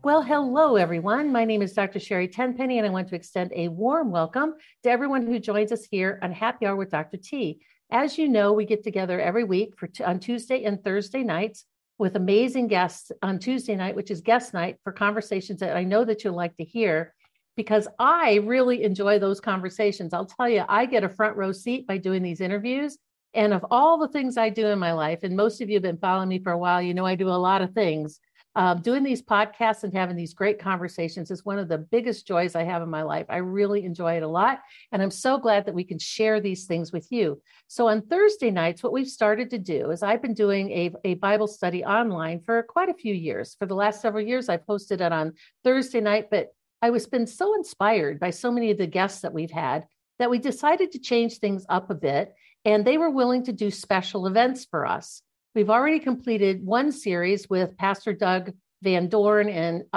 Well, hello, everyone. My name is Dr. Sherry Tenpenny, and I want to extend a warm welcome to everyone who joins us here on Happy Hour with Dr. T. As you know, we get together every week on Tuesday and Thursday nights with amazing guests on Tuesday night, which is guest night, for conversations that I know that you'll like to hear, because I really enjoy those conversations. I'll tell you, I get a front row seat by doing these interviews. And of all the things I do in my life, and most of you have been following me for a while, you know I do a lot of things. Doing these podcasts and having these great conversations is one of the biggest joys I have in my life. I really enjoy it a lot. And I'm so glad that we can share these things with you. So on Thursday nights, what we've started to do is I've been doing a Bible study online for quite a few years. For the last several years, I've hosted it on Thursday night, but I was been so inspired by so many of the guests that we've had that we decided to change things up a bit. And they were willing to do special events for us. We've already completed one series with Pastor Doug Van Dorn,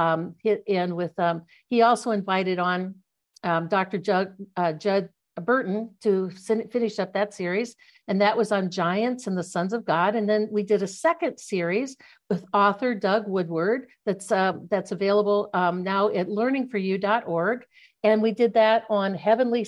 he also invited on Dr. Judd Burton to finish up that series, and that was on giants and the sons of God. And then we did a second series with author Doug Woodward that's available now at learningforyou.org, and we did that on heavenly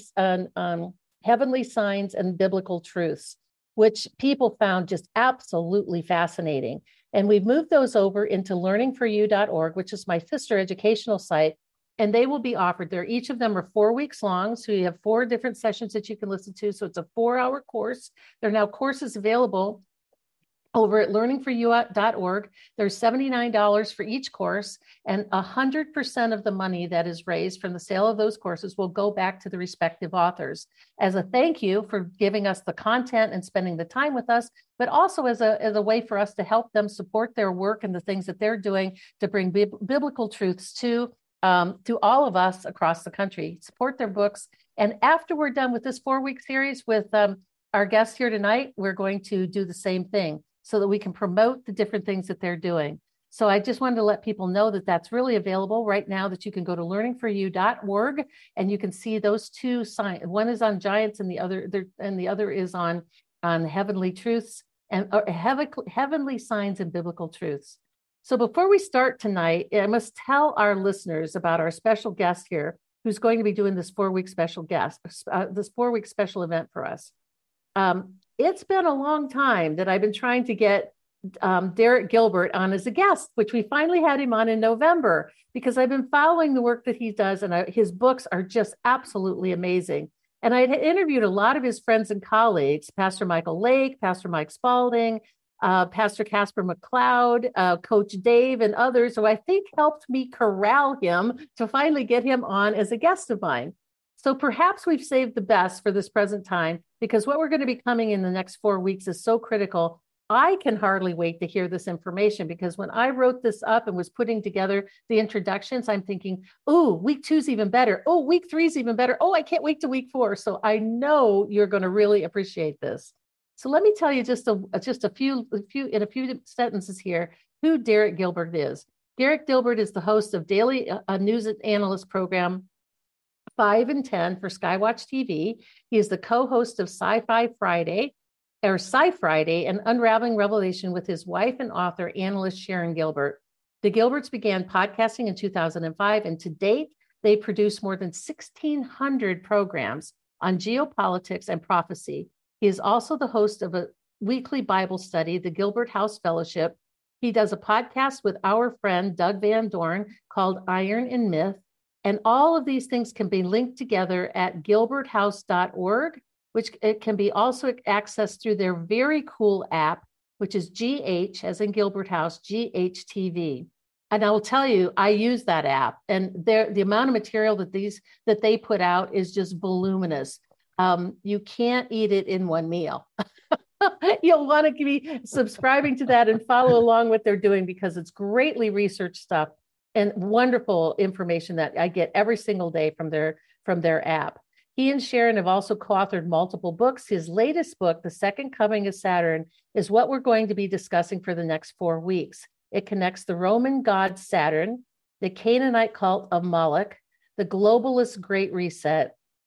signs and biblical truths, which people found just absolutely fascinating. And we've moved those over into learningforyou.org, which is my sister educational site, and they will be offered there. Each of them are 4 weeks long, so you have 4 different sessions that you can listen to. So it's a 4-hour course. There are now courses available over at learningforyou.org. There's $79 for each course, and 100% of the money that is raised from the sale of those courses will go back to the respective authors as a thank you for giving us the content and spending the time with us, but also as a way for us to help them support their work and the things that they're doing to bring biblical truths to all of us across the country, support their books. And after we're done with this 4-week series with our guests here tonight, we're going to do the same thing, so that we can promote the different things that they're doing. So I just wanted to let people know that that's really available right now, that you can go to learningforyou.org and you can see those 2 signs. One is on giants and the other is on heavenly truths and heavenly signs and biblical truths. So before we start tonight, I must tell our listeners about our special guest here, who's going to be doing this 4-week special event for us. It's been a long time that I've been trying to get Derek Gilbert on as a guest, which we finally had him on in November, because I've been following the work that he does, and his books are just absolutely amazing. And I had interviewed a lot of his friends and colleagues, Pastor Michael Lake, Pastor Mike Spalding, Pastor Casper McLeod, Coach Dave, and others, who I think helped me corral him to finally get him on as a guest of mine. So perhaps we've saved the best for this present time, because what we're going to be coming in the next 4 weeks is so critical. I can hardly wait to hear this information, because when I wrote this up and was putting together the introductions, I'm thinking, oh, week 2 is even better. Oh, week 3 is even better. Oh, I can't wait to week 4. So I know you're going to really appreciate this. So let me tell you just a few sentences here who Derek Gilbert is. Derek Gilbert is the host of daily news and analyst program 5 and 10 for Skywatch TV. He is the co-host of Sci-Fi Friday, and Unraveling Revelation with his wife and author, analyst Sharon Gilbert. The Gilberts began podcasting in 2005, and to date, they produce more than 1,600 programs on geopolitics and prophecy. He is also the host of a weekly Bible study, the Gilbert House Fellowship. He does a podcast with our friend Doug Van Dorn called Iron and Myth. And all of these things can be linked together at gilberthouse.org, which it can be also accessed through their very cool app, which is GH, as in Gilbert House, GHTV. And I will tell you, I use that app, and the amount of material that they put out is just voluminous. You can't eat it in one meal. You'll want to be subscribing to that and follow along what they're doing, because it's greatly researched stuff and wonderful information that I get every single day from their app. He and Sharon have also co-authored multiple books. His latest book, The Second Coming of Saturn, is what we're going to be discussing for the next 4 weeks. It connects the Roman god Saturn, the Canaanite cult of Moloch, the globalist Great Reset,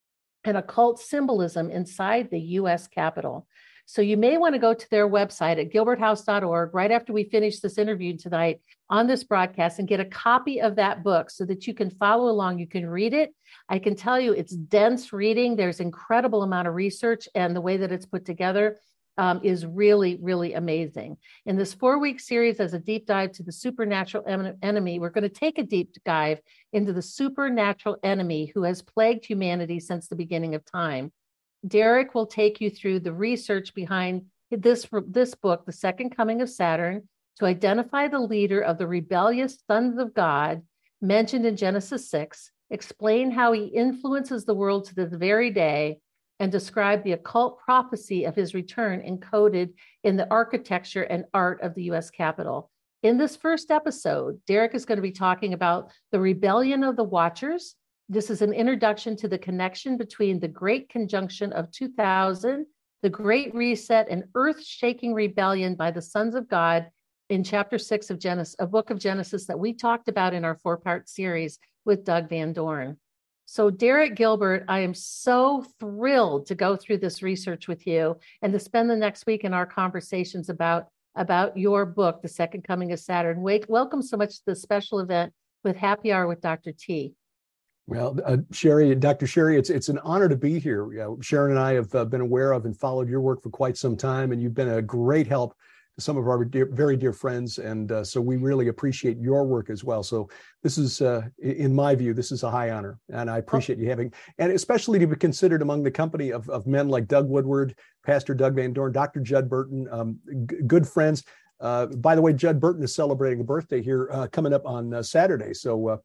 and occult symbolism inside the U.S. Capitol. So you may want to go to their website at gilberthouse.org right after we finish this interview tonight on this broadcast and get a copy of that book so that you can follow along. You can read it. I can tell you it's dense reading. There's incredible amount of research, and the way that it's put together is really, really amazing. In this 4-week series, as a deep dive to the supernatural enemy, we're going to take a deep dive into the supernatural enemy who has plagued humanity since the beginning of time. Derek will take you through the research behind this book, The Second Coming of Saturn, to identify the leader of the rebellious sons of God mentioned in Genesis 6, explain how he influences the world to this very day, and describe the occult prophecy of his return encoded in the architecture and art of the U.S. Capitol. In this first episode, Derek is going to be talking about the rebellion of the Watchers. This is an introduction to the connection between the Great Conjunction of 2000, the Great Reset, and earth-shaking rebellion by the sons of God in chapter 6 of Genesis, a book of Genesis that we talked about in our 4-part series with Doug Van Dorn. So Derek Gilbert, I am so thrilled to go through this research with you and to spend the next week in our conversations about your book, The Second Coming of Saturn. Welcome so much to the special event with Happy Hour with Dr. T. Well, Sherry, Dr. Sherry, it's an honor to be here. Sharon and I have been aware of and followed your work for quite some time, and you've been a great help to some of our very dear friends, and so we really appreciate your work as well. So this is, in my view, this is a high honor, and I appreciate you having, and especially to be considered among the company of men like Doug Woodward, Pastor Doug Van Dorn, Dr. Judd Burton, good friends. By the way, Judd Burton is celebrating a birthday here coming up on Saturday, so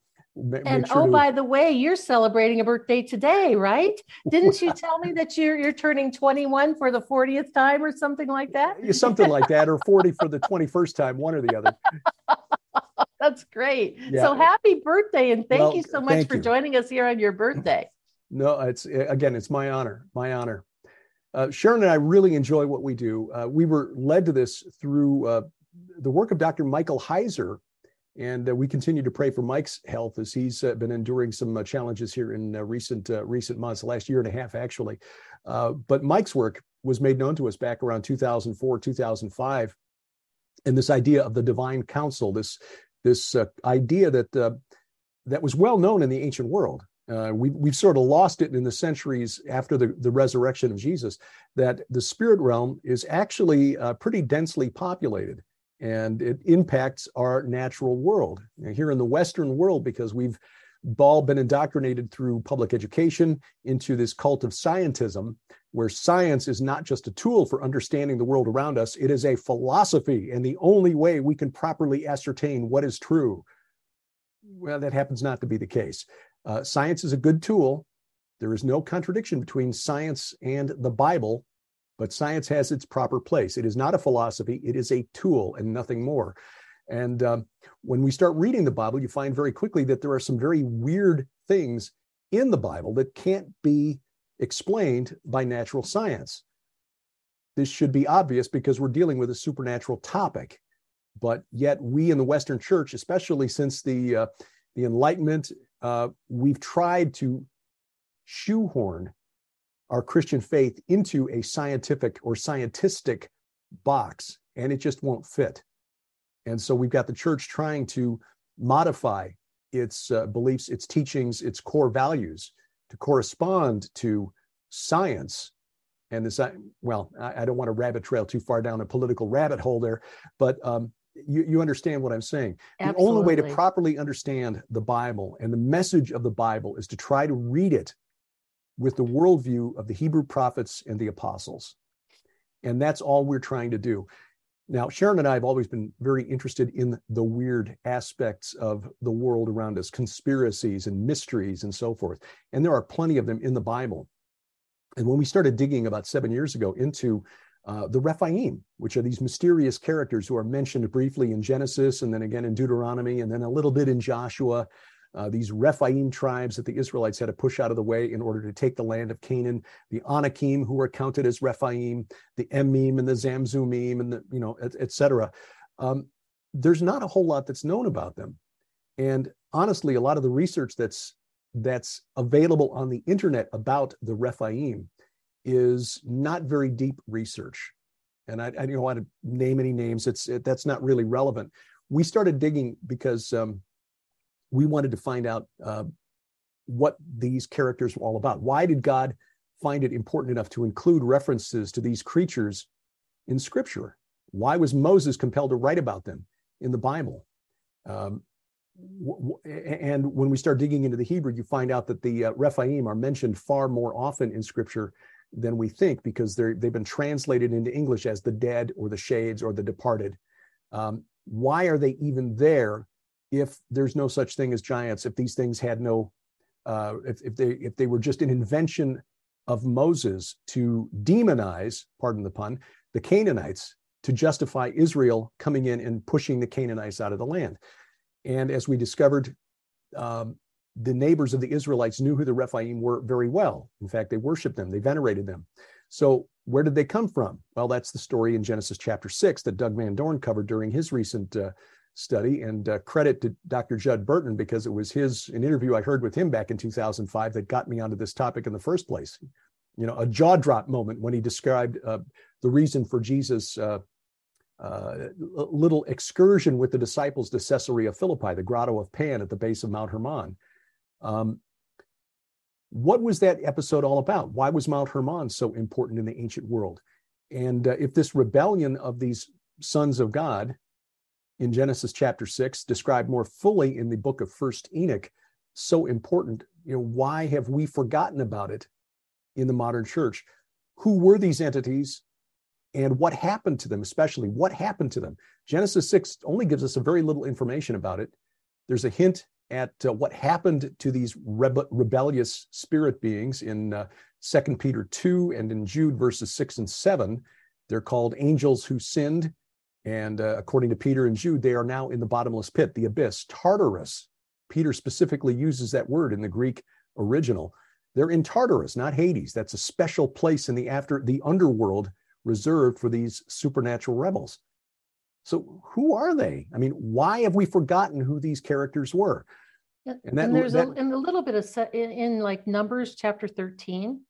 by the way, you're celebrating a birthday today, right? Didn't you tell me that you're turning 21 for the 40th time or something like that? Something like that, or 40 for the 21st time, one or the other. That's great. Yeah. So happy birthday, and thank you so much for joining us here on your birthday. No, it's my honor, Sharon and I really enjoy what we do. We were led to this through the work of Dr. Michael Heiser. And we continue to pray for Mike's health as he's been enduring some challenges here in recent months, the last year and a half, actually. But Mike's work was made known to us back around 2004, 2005. And this idea of the divine council, this idea that was well known in the ancient world. We've sort of lost it in the centuries after the resurrection of Jesus, that the spirit realm is actually pretty densely populated. And it impacts our natural world. Now, here in the Western world, because we've all been indoctrinated through public education into this cult of scientism, where science is not just a tool for understanding the world around us, it is a philosophy and the only way we can properly ascertain what is true. Well, that happens not to be the case. Science is a good tool. There is no contradiction between science and the Bible. But science has its proper place. It is not a philosophy. It is a tool and nothing more. And when we start reading the Bible, you find very quickly that there are some very weird things in the Bible that can't be explained by natural science. This should be obvious because we're dealing with a supernatural topic. But yet we in the Western Church, especially since the Enlightenment, we've tried to shoehorn our Christian faith into a scientific or scientistic box, and it just won't fit. And so we've got the church trying to modify its beliefs, its teachings, its core values to correspond to science. And this, I don't want to rabbit trail too far down a political rabbit hole there, but you understand what I'm saying. Absolutely. The only way to properly understand the Bible and the message of the Bible is to try to read it with the worldview of the Hebrew prophets and the apostles. And that's all we're trying to do. Now, Sharon and I have always been very interested in the weird aspects of the world around us, conspiracies and mysteries and so forth. And there are plenty of them in the Bible. And when we started digging about 7 years ago into the Rephaim, which are these mysterious characters who are mentioned briefly in Genesis and then again in Deuteronomy and then a little bit in Joshua, these Rephaim tribes that the Israelites had to push out of the way in order to take the land of Canaan, the Anakim who were counted as Rephaim, the Emim and the Zamzumim and the, et cetera. There's not a whole lot that's known about them. And honestly, a lot of the research that's that's available on the internet about the Rephaim is not very deep research. And I don't want to name any names. That's not really relevant. We started digging because we wanted to find out what these characters were all about. Why did God find it important enough to include references to these creatures in Scripture? Why was Moses compelled to write about them in the Bible? And when we start digging into the Hebrew, you find out that the Rephaim are mentioned far more often in Scripture than we think, because they've been translated into English as the dead or the shades or the departed. Why are they even there if there's no such thing as giants, if these things had no, if they were just an invention of Moses to demonize, pardon the pun, the Canaanites, to justify Israel coming in and pushing the Canaanites out of the land? And as we discovered, the neighbors of the Israelites knew who the Rephaim were very well. In fact, they worshiped them, they venerated them. So where did they come from? Well, that's the story in Genesis chapter 6 that Doug Van Dorn covered during his recent study. And credit to Dr. Judd Burton, because it was an interview I heard with him back in 2005 that got me onto this topic in the first place. You know, a jaw drop moment when he described the reason for Jesus' little excursion with the disciples to Caesarea Philippi, the Grotto of Pan at the base of Mount Hermon. What was that episode all about? Why was Mount Hermon so important in the ancient world? And if this rebellion of these sons of God in Genesis chapter 6, described more fully in the book of First Enoch, so important, why have we forgotten about it in the modern church? Who were these entities? And what happened to them, especially what happened to them? Genesis 6 only gives us a very little information about it. There's a hint at what happened to these rebellious spirit beings in 2 Peter 2 and in Jude verses 6 and 7. They're called angels who sinned. And according to Peter and Jude, they are now in the bottomless pit, the abyss, Tartarus. Peter specifically uses that word in the Greek original. They're in Tartarus, not Hades. That's a special place in the underworld reserved for these supernatural rebels. So who are they? I mean, why have we forgotten who these characters were? And there's a little bit of in like Numbers chapter 13.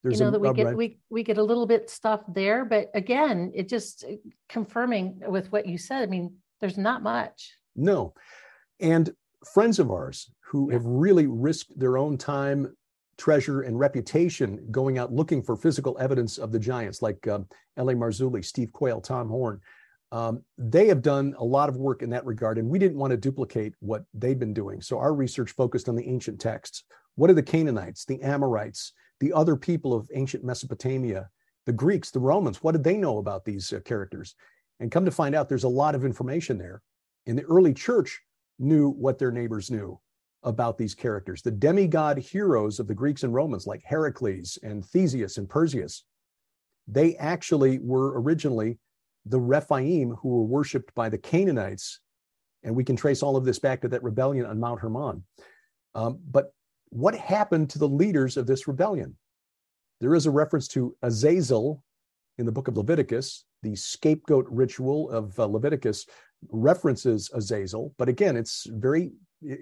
We get a little bit stuff there, but again, it just confirming with what you said. I mean, there's not much. No, and friends of ours who have really risked their own time, treasure, and reputation going out looking for physical evidence of the giants, like L.A. Marzulli, Steve Quayle, Tom Horn. They have done a lot of work in that regard, and we didn't want to duplicate what they've been doing. So our research focused on the ancient texts. What are the Canaanites, the Amorites, the other people of ancient Mesopotamia, the Greeks, the Romans? What did they know about these characters? And come to find out, there's a lot of information there. And the early church knew what their neighbors knew about these characters. The demigod heroes of the Greeks and Romans, like Heracles and Theseus and Perseus, they actually were originally the Rephaim who were worshipped by the Canaanites. And we can trace all of this back to that rebellion on Mount Hermon. But what happened to the leaders of this rebellion? There is a reference to Azazel in the book of Leviticus. The scapegoat ritual of Leviticus references Azazel. But again, it's very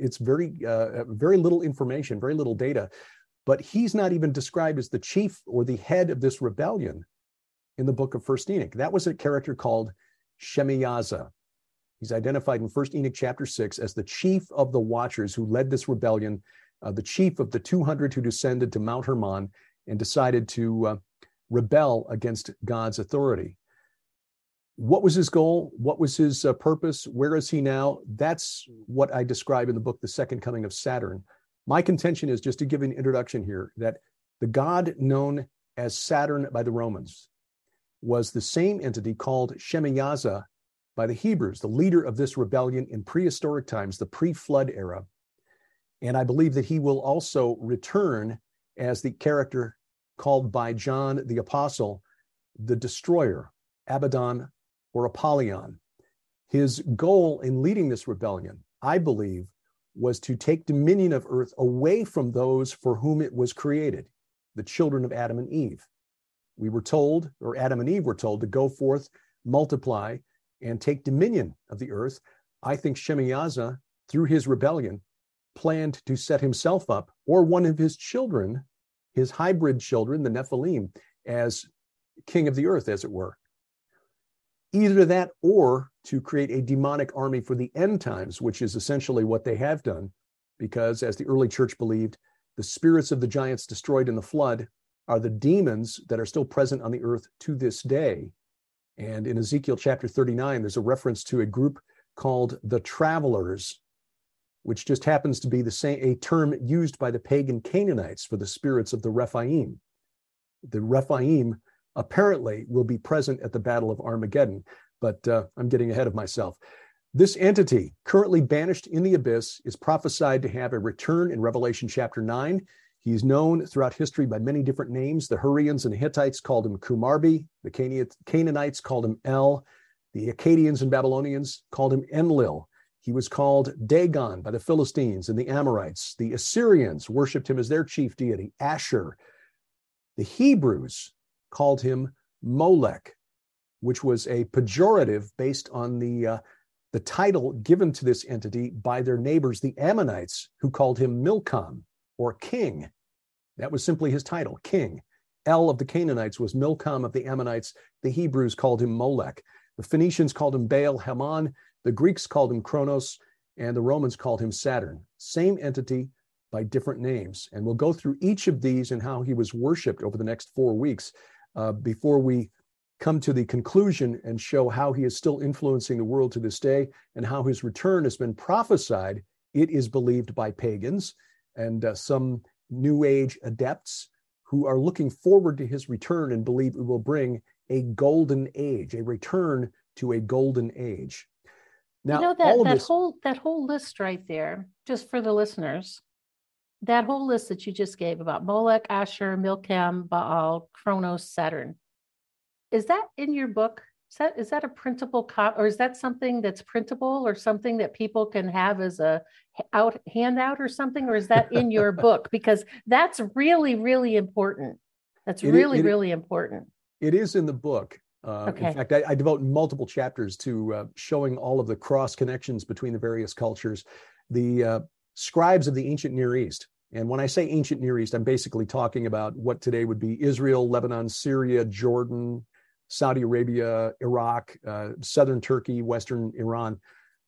little information, very little data. But he's not even described as the chief or the head of this rebellion in the book of First Enoch. That was a character called Shemaiah. He's identified in First Enoch chapter 6 as the chief of the watchers who led this rebellion, the chief of the 200 who descended to Mount Hermon and decided to rebel against God's authority. What was his goal? What was his purpose? Where is he now? That's what I describe in the book, The Second Coming of Saturn. My contention is, just to give an introduction here, that the god known as Saturn by the Romans was the same entity called Shemaiah by the Hebrews, the leader of this rebellion in prehistoric times, the pre-flood era. And I believe that he will also return as the character called by John the Apostle, the destroyer, Abaddon or Apollyon. His goal in leading this rebellion, I believe, was to take dominion of earth away from those for whom it was created, the children of Adam and Eve. We were told, or Adam and Eve were told, to go forth, multiply, and take dominion of the earth. I think Shemaiah, through his rebellion, planned to set himself up, or one of his children, his hybrid children, the Nephilim, as king of the earth, as it were. Either that or to create a demonic army for the end times, which is essentially what they have done, because as the early church believed, the spirits of the giants destroyed in the flood are the demons that are still present on the earth to this day. And in Ezekiel chapter 39, there's a reference to a group called the Travelers, which just happens to be a term used by the pagan Canaanites for the spirits of the Rephaim. The Rephaim apparently will be present at the Battle of Armageddon, but I'm getting ahead of myself. This entity, currently banished in the abyss, is prophesied to have a return in Revelation chapter 9. He's known throughout history by many different names. The Hurrians and the Hittites called him Kumarbi. The Canaanites called him El. The Akkadians and Babylonians called him Enlil. He was called Dagon by the Philistines and the Amorites. The Assyrians worshipped him as their chief deity, Asher. The Hebrews called him Molech, which was a pejorative based on the title given to this entity by their neighbors, the Ammonites, who called him Milcom, or king. That was simply his title, king. El of the Canaanites was Milcom of the Ammonites. The Hebrews called him Molech. The Phoenicians called him Baal Hamon. The Greeks called him Kronos, and the Romans called him Saturn. Same entity by different names. And we'll go through each of these and how he was worshipped over the next 4 weeks before we come to the conclusion and show how he is still influencing the world to this day and how his return has been prophesied, it is believed, by pagans and some New Age adepts who are looking forward to his return and believe it will bring a golden age, a return to a golden age. Now, that whole list right there, just for the listeners, that whole list that you just gave about Molech, Asher, Milcom, Baal, Kronos, Saturn, is that in your book? Is that a printable copy, or is that something that's printable, or something that people can have as a handout or something, or is that in your book? Because that's really, really important. That's really important. It is in the book. Okay. In fact, I devote multiple chapters to showing all of the cross connections between the various cultures. The scribes of the ancient Near East. And when I say ancient Near East, I'm basically talking about what today would be Israel, Lebanon, Syria, Jordan, Saudi Arabia, Iraq, southern Turkey, western Iran.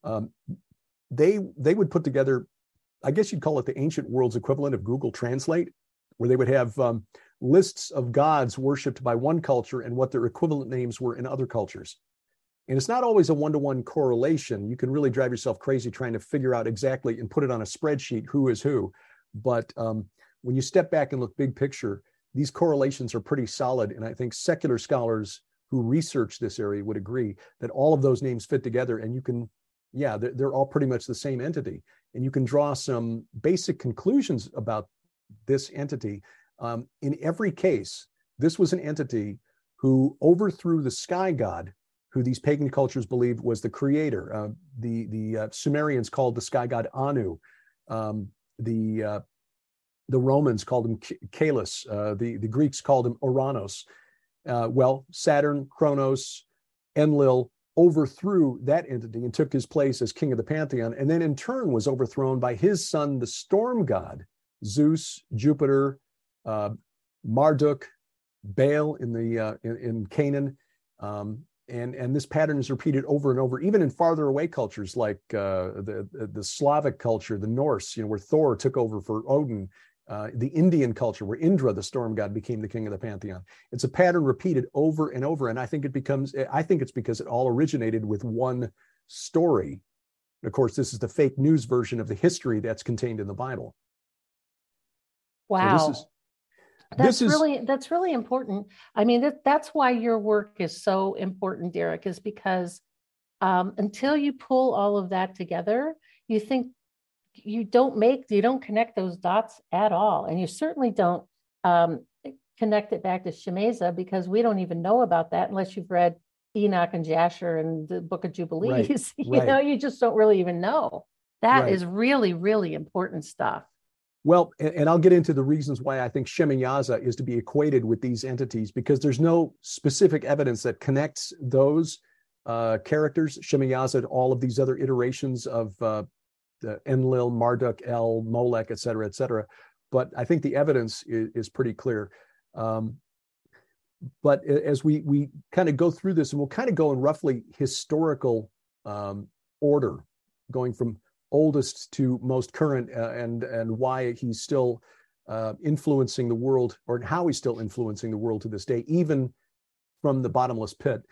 They would put together, I guess you'd call it the ancient world's equivalent of Google Translate, where they would have lists of gods worshipped by one culture and what their equivalent names were in other cultures. And it's not always a one-to-one correlation. You can really drive yourself crazy trying to figure out exactly and put it on a spreadsheet who is who. But when you step back and look big picture, these correlations are pretty solid. And I think secular scholars who research this area would agree that all of those names fit together, and you can, they're all pretty much the same entity. And you can draw some basic conclusions about this entity. In every case, this was an entity who overthrew the sky god, who these pagan cultures believed was the creator. The Sumerians called the sky god Anu. The Romans called him Caelus. The Greeks called him Oranos. Saturn, Kronos, Enlil overthrew that entity and took his place as king of the pantheon, and then in turn was overthrown by his son, the storm god, Zeus, Jupiter, Marduk, Baal in Canaan. And this pattern is repeated over and over, even in farther away cultures like the Slavic culture, the Norse, where Thor took over for Odin, the Indian culture where Indra, the storm god, became the king of the pantheon. It's a pattern repeated over and over, and I think it's because it all originated with one story. Of course, this is the fake news version of the history that's contained in the Bible. Wow. So that's really important. I mean, that's why your work is so important, Derek, is because until you pull all of that together, you don't connect those dots at all. And you certainly don't connect it back to Shemaiah, because we don't even know about that unless you've read Enoch and Jasher and the Book of Jubilees. Right. You just don't really even know. That is really, really important stuff. Well, and I'll get into the reasons why I think Shemaiah is to be equated with these entities, because there's no specific evidence that connects those characters, Shemaiah, to all of these other iterations of Enlil, Marduk, El, Molech, et cetera, but I think the evidence is pretty clear. But as we kind of go through this, and we'll kind of go in roughly historical order, going from oldest to most current, and why he's still influencing the world, or how he's still influencing the world to this day, even from the bottomless pit.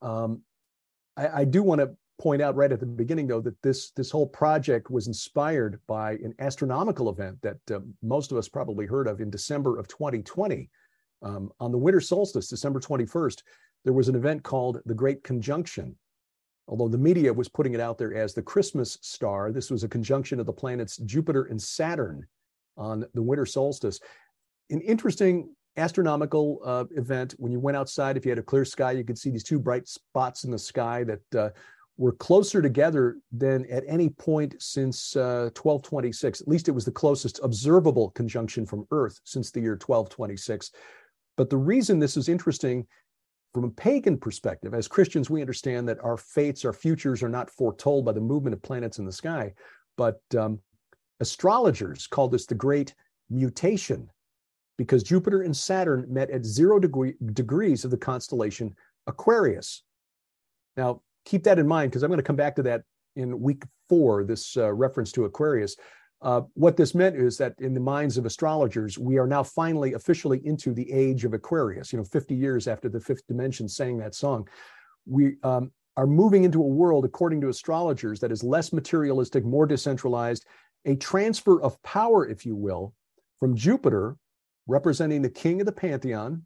I do want to point out right at the beginning, though, that this whole project was inspired by an astronomical event that most of us probably heard of in December of 2020. On the winter solstice, December 21st, there was an event called the Great Conjunction. Although the media was putting it out there as the Christmas star, this was a conjunction of the planets Jupiter and Saturn on the winter solstice. An interesting astronomical event. When you went outside, if you had a clear sky, you could see these two bright spots in the sky that were closer together than at any point since 1226. At least it was the closest observable conjunction from Earth since the year 1226. But the reason this is interesting from a pagan perspective, as Christians, we understand that our fates, our futures are not foretold by the movement of planets in the sky. But astrologers called this the Great Mutation, because Jupiter and Saturn met at 0 degrees of the constellation Aquarius. Now, keep that in mind, because I'm going to come back to that in week 4, this reference to Aquarius. What this meant is that in the minds of astrologers, we are now finally officially into the age of Aquarius. 50 years after the Fifth Dimension sang that song. We are moving into a world, according to astrologers, that is less materialistic, more decentralized, a transfer of power, if you will, from Jupiter, representing the king of the pantheon,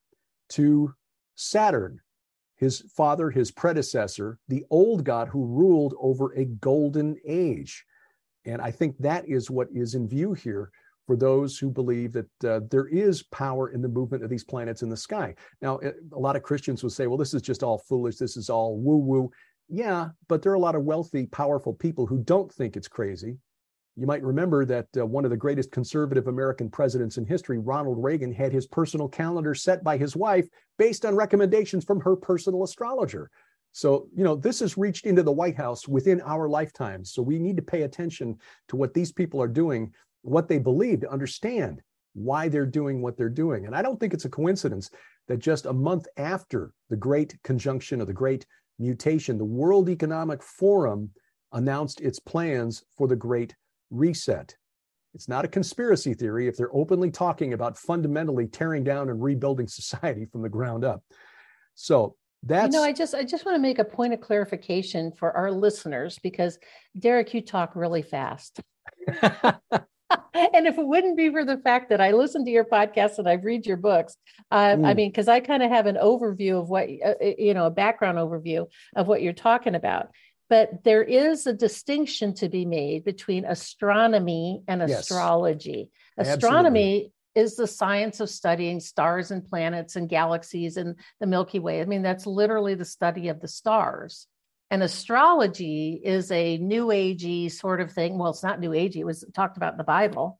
to Saturn, his father, his predecessor, the old god who ruled over a golden age. And I think that is what is in view here for those who believe that there is power in the movement of these planets in the sky. Now, a lot of Christians will say, well, this is just all foolish. This is all woo-woo. Yeah, but there are a lot of wealthy, powerful people who don't think it's crazy. You might remember that one of the greatest conservative American presidents in history, Ronald Reagan, had his personal calendar set by his wife based on recommendations from her personal astrologer. So, this has reached into the White House within our lifetimes. So we need to pay attention to what these people are doing, what they believe, to understand why they're doing what they're doing. And I don't think it's a coincidence that just a month after the Great Conjunction or the Great Mutation, the World Economic Forum announced its plans for the Great Reset. It's not a conspiracy theory if they're openly talking about fundamentally tearing down and rebuilding society from the ground up. So that's... I just want to make a point of clarification for our listeners, because Derek, you talk really fast. And if it wouldn't be for the fact that I listen to your podcast and I read your books, because I kind of have an overview of what, a background overview of what you're talking about. But there is a distinction to be made between astronomy and astrology. Yes, astronomy is the science of studying stars and planets and galaxies and the Milky Way. I mean, that's literally the study of the stars. And astrology is a new agey sort of thing. Well, it's not new agey. It was talked about in the Bible,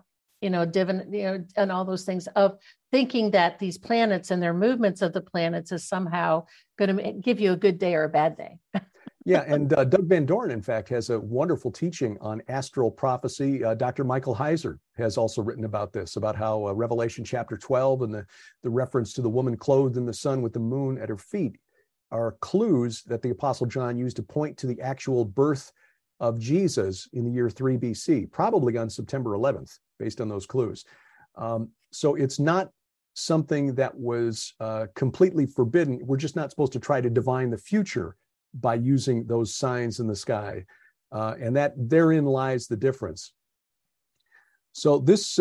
divine, and all those things of thinking that these planets and their movements of the planets is somehow going to give you a good day or a bad day. Yeah, and Doug Van Dorn, in fact, has a wonderful teaching on astral prophecy. Dr. Michael Heiser has also written about this, about how Revelation chapter 12 and the reference to the woman clothed in the sun with the moon at her feet are clues that the Apostle John used to point to the actual birth of Jesus in the year 3 BC, probably on September 11th, based on those clues. So it's not something that was completely forbidden. We're just not supposed to try to divine the future by using those signs in the sky. And that therein lies the difference. So this,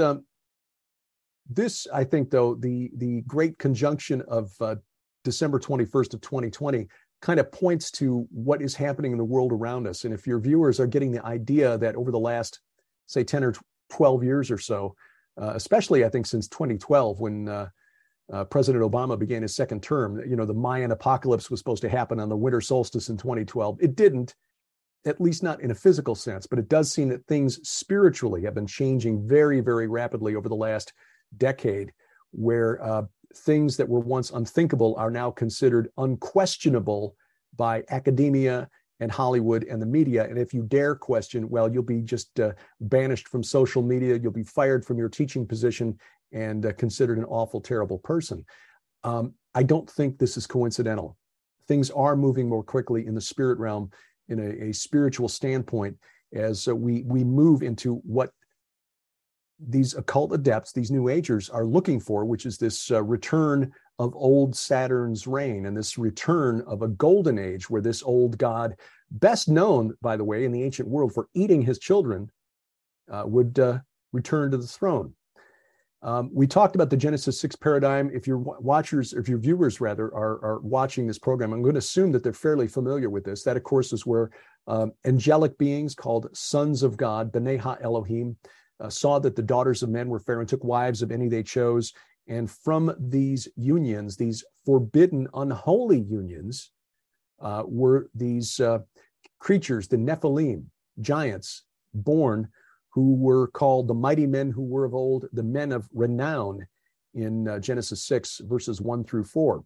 I think, though, the Great Conjunction of December 21st of 2020 kind of points to what is happening in the world around us. And if your viewers are getting the idea that over the last, say, 10 or 12 years or so, especially I think since 2012, when President Obama began his second term, the Mayan apocalypse was supposed to happen on the winter solstice in 2012. It didn't, at least not in a physical sense, but it does seem that things spiritually have been changing very, very rapidly over the last decade, where things that were once unthinkable are now considered unquestionable by academia and Hollywood and the media. And if you dare question, well, you'll be just banished from social media. You'll be fired from your teaching position and considered an awful, terrible person. I don't think this is coincidental. Things are moving more quickly in the spirit realm, in a spiritual standpoint, as we move into what these occult adepts, these New Agers, are looking for, which is this return of old Saturn's reign and this return of a golden age where this old god, best known, by the way, in the ancient world for eating his children, would return to the throne. We talked about the Genesis 6 paradigm. If your watchers, or if your viewers rather, are watching this program, I'm going to assume that they're fairly familiar with this. That, of course, is where angelic beings called sons of God, B'nai Ha-Elohim, saw that the daughters of men were fair and took wives of any they chose. And from these unions, these forbidden, unholy unions, were these creatures, the Nephilim, giants, born, who were called the mighty men who were of old, the men of renown in Genesis 6, verses 1 through 4.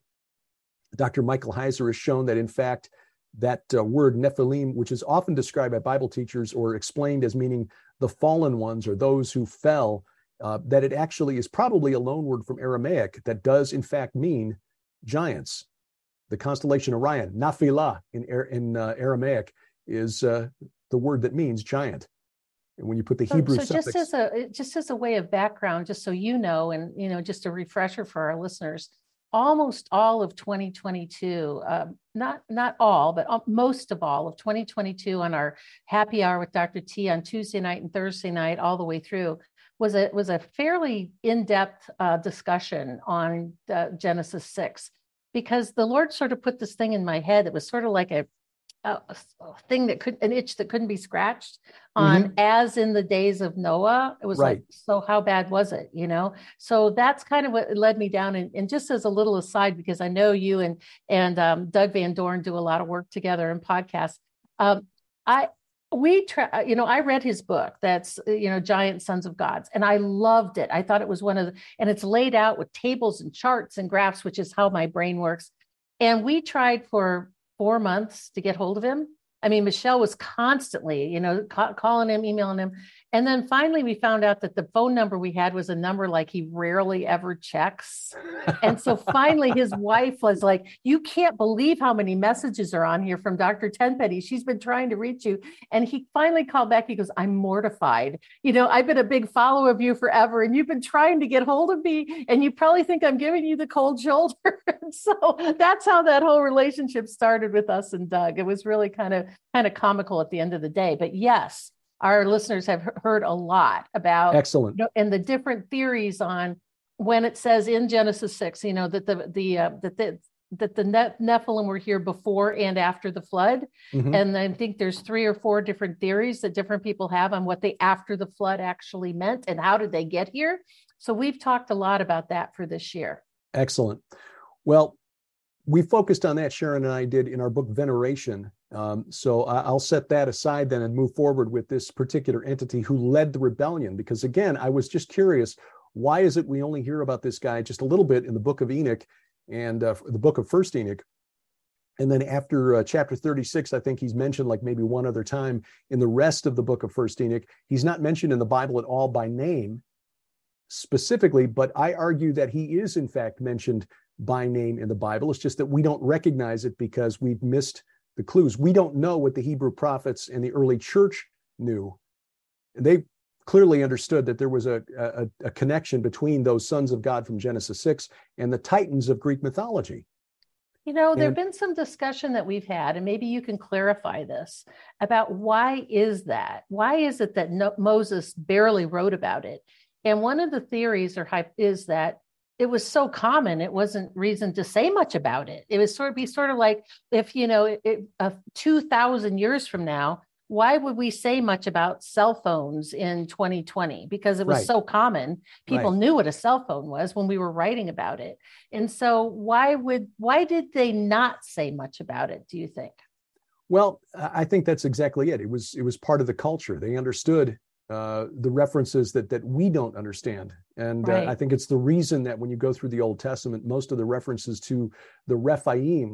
Dr. Michael Heiser has shown that, in fact, that word Nephilim, which is often described by Bible teachers or explained as meaning the fallen ones or those who fell, that it actually is probably a loan word from Aramaic that does, in fact, mean giants. The constellation Orion, Naphilah in Aramaic, is the word that means giant. And when you put the Hebrew suffix, just as a way of background, just so you know, and just a refresher for our listeners, almost all of 2022, not all, but most of all of 2022, on our happy hour with Dr. T on Tuesday night and Thursday night, all the way through, was a fairly in-depth discussion on Genesis 6, because the Lord sort of put this thing in my head that was sort of like a thing an itch that couldn't be scratched on, as in the days of Noah. It was right. Like, so how bad was it? So that's kind of what led me down. And just as a little aside, because I know you and Doug Van Dorn do a lot of work together in podcasts. I read his book, that's, Giant Sons of Gods, and I loved it. I thought it was and it's laid out with tables and charts and graphs, which is how my brain works. And we tried for 4 months to get hold of him. I mean, Michelle was constantly, calling him, emailing him. And then finally we found out that the phone number we had was a number like he rarely ever checks. And so finally his wife was like, you can't believe how many messages are on here from Dr. Tenpenny. She's been trying to reach you. And he finally called back. He goes, I'm mortified. I've been a big follower of you forever, and you've been trying to get hold of me, and you probably think I'm giving you the cold shoulder. So that's how that whole relationship started with us and Doug. It was really kind of comical at the end of the day. But yes, our listeners have heard a lot about excellent and the different theories on when it says in Genesis 6, that the Nephilim were here before and after the flood. And I think there's 3 or 4 different theories that different people have on what the after the flood actually meant and how did they get here. So we've talked a lot about that for this year. Excellent. Well, we focused on that, Sharon and I did, in our book Veneration. So I'll set that aside then and move forward with this particular entity who led the rebellion. Because again, I was just curious, why is it we only hear about this guy just a little bit in the book of Enoch and the book of First Enoch? And then after chapter 36, I think he's mentioned like maybe one other time in the rest of the book of First Enoch. He's not mentioned in the Bible at all by name specifically, but I argue that he is in fact mentioned by name in the Bible. It's just that we don't recognize it because we've missed the clues. We don't know what the Hebrew prophets and the early church knew. They clearly understood that there was a connection between those sons of God from Genesis 6 and the Titans of Greek mythology. There've been some discussion that we've had, and maybe you can clarify this, about why is that? Why is it that Moses barely wrote about it? And one of the theories is that it was so common, it wasn't reason to say much about it. It was sort of like if, 2,000 years from now, why would we say much about cell phones in 2020? Because it was so common. People knew what a cell phone was when we were writing about it. And so why did they not say much about it, do you think? Well, I think that's exactly it. It was part of the culture. They understood the references that we don't understand. And I think it's the reason that when you go through the Old Testament, most of the references to the Rephaim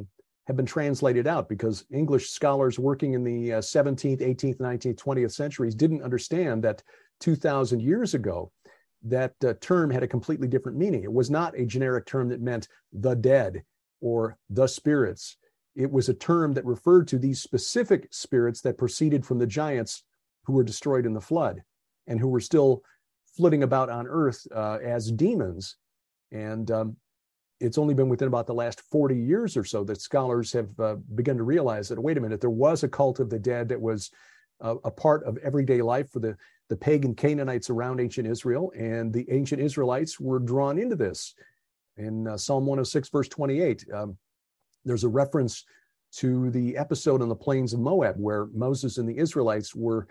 have been translated out, because English scholars working in the 17th, 18th, 19th, 20th centuries didn't understand that 2,000 years ago, that term had a completely different meaning. It was not a generic term that meant the dead or the spirits. It was a term that referred to these specific spirits that proceeded from the giants who were destroyed in the flood and who were still flitting about on earth as demons. And it's only been within about the last 40 years or so that scholars have begun to realize that, wait a minute, there was a cult of the dead that was a part of everyday life for the pagan Canaanites around ancient Israel, and the ancient Israelites were drawn into this. In Psalm 106, verse 28, there's a reference to the episode on the plains of Moab where Moses and the Israelites were,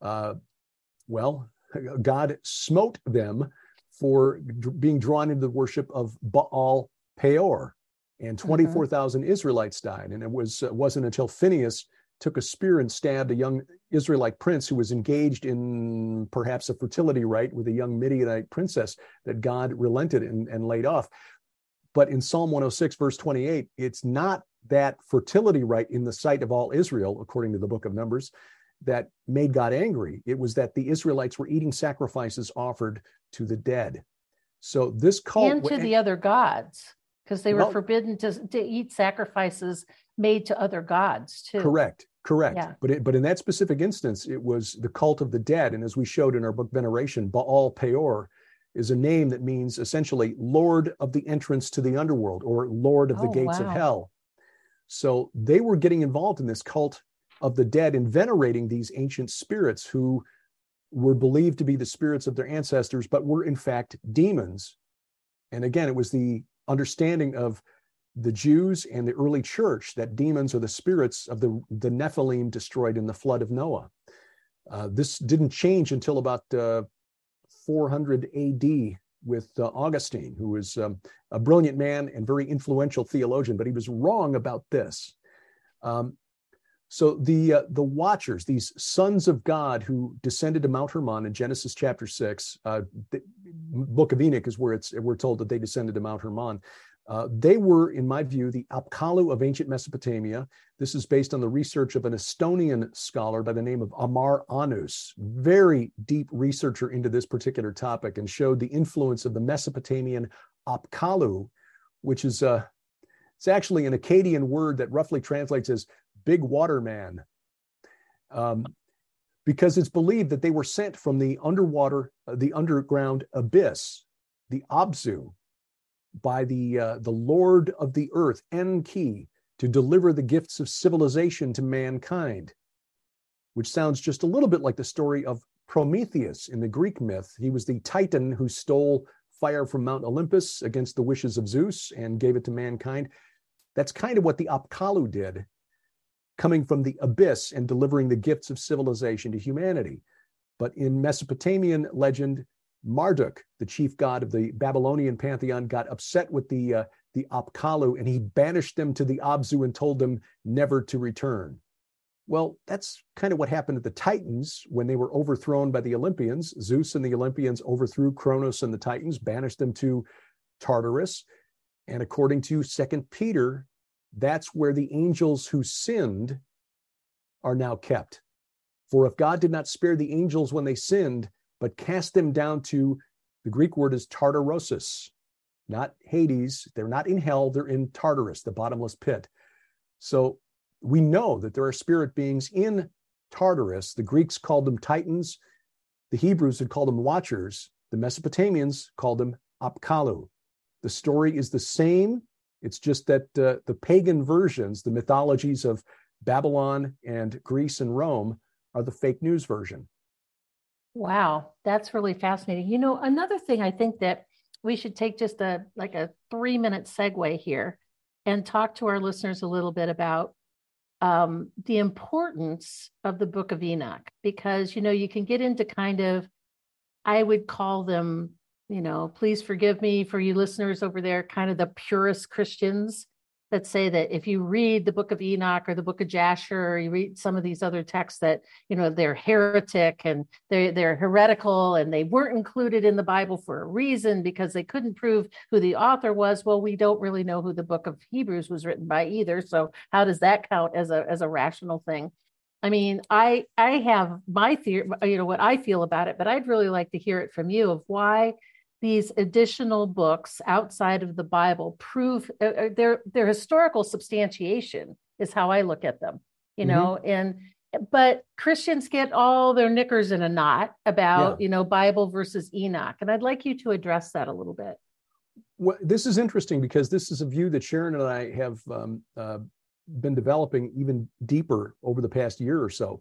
God smote them for being drawn into the worship of Baal Peor, and 24,000 Israelites died. And it wasn't until Phinehas took a spear and stabbed a young Israelite prince who was engaged in perhaps a fertility rite with a young Midianite princess that God relented and laid off. But in Psalm 106, verse 28, it's not that fertility rite in the sight of all Israel, according to the book of Numbers, that made God angry. It was that the Israelites were eating sacrifices offered to the dead. So this cult... And to the other gods, because they were forbidden to eat sacrifices made to other gods too. Correct. Yeah. But in that specific instance, it was the cult of the dead. And as we showed in our book Veneration, Baal Peor is a name that means essentially Lord of the entrance to the underworld, or Lord of the gates of hell. So they were getting involved in this cult of the dead and venerating these ancient spirits who were believed to be the spirits of their ancestors, but were in fact demons. And again, it was the understanding of the Jews and the early church that demons are the spirits of the Nephilim destroyed in the flood of Noah. This didn't change until about 400 AD with Augustine, who was a brilliant man and very influential theologian, but he was wrong about this. So the Watchers, these sons of God who descended to Mount Hermon in Genesis chapter 6, the Book of Enoch is where we're told that they descended to Mount Hermon. They were, in my view, the Apkallu of ancient Mesopotamia. This is based on the research of an Estonian scholar by the name of Amar Annus, very deep researcher into this particular topic, and showed the influence of the Mesopotamian Apkallu, which is it's actually an Akkadian word that roughly translates as big water man, because it's believed that they were sent from the underground abyss, the Abzu, by the Lord of the earth, Enki, to deliver the gifts of civilization to mankind, which sounds just a little bit like the story of Prometheus in the Greek myth. He was the Titan who stole fire from Mount Olympus against the wishes of Zeus and gave it to mankind. That's kind of what the Apkallu did, coming from the abyss and delivering the gifts of civilization to humanity. But in Mesopotamian legend, Marduk, the chief god of the Babylonian pantheon, got upset with the Apkallu, and he banished them to the Abzu and told them never to return. Well, that's kind of what happened to the Titans when they were overthrown by the Olympians. Zeus and the Olympians overthrew Kronos and the Titans, banished them to Tartarus. And according to 2 Peter, that's where the angels who sinned are now kept. For if God did not spare the angels when they sinned, but cast them down to, the Greek word is Tartarosis, not Hades. They're not in hell, they're in Tartarus, the bottomless pit. So we know that there are spirit beings in Tartarus. The Greeks called them Titans. The Hebrews had called them Watchers. The Mesopotamians called them Apkallu. The story is the same. It's just that the pagan versions, the mythologies of Babylon and Greece and Rome, are the fake news version. Wow, that's really fascinating. You know, another thing I think that we should take just a 3-minute segue here and talk to our listeners a little bit about the importance of the Book of Enoch, because, you know, you can get into kind of, I would call them, you know, please forgive me for you listeners over there, kind of the purist Christians that say that if you read the book of Enoch or the book of Jasher, or you read some of these other texts that, they're heretic and they're heretical and they weren't included in the Bible for a reason because they couldn't prove who the author was. Well, we don't really know who the book of Hebrews was written by either. So how does that count as a rational thing? I mean, I have my theory, what I feel about it, but I'd really like to hear it from you of why these additional books outside of the Bible prove their historical substantiation is how I look at them, but Christians get all their knickers in a knot about, Bible versus Enoch. And I'd like you to address that a little bit. Well, this is interesting because this is a view that Sharon and I have been developing even deeper over the past year or so.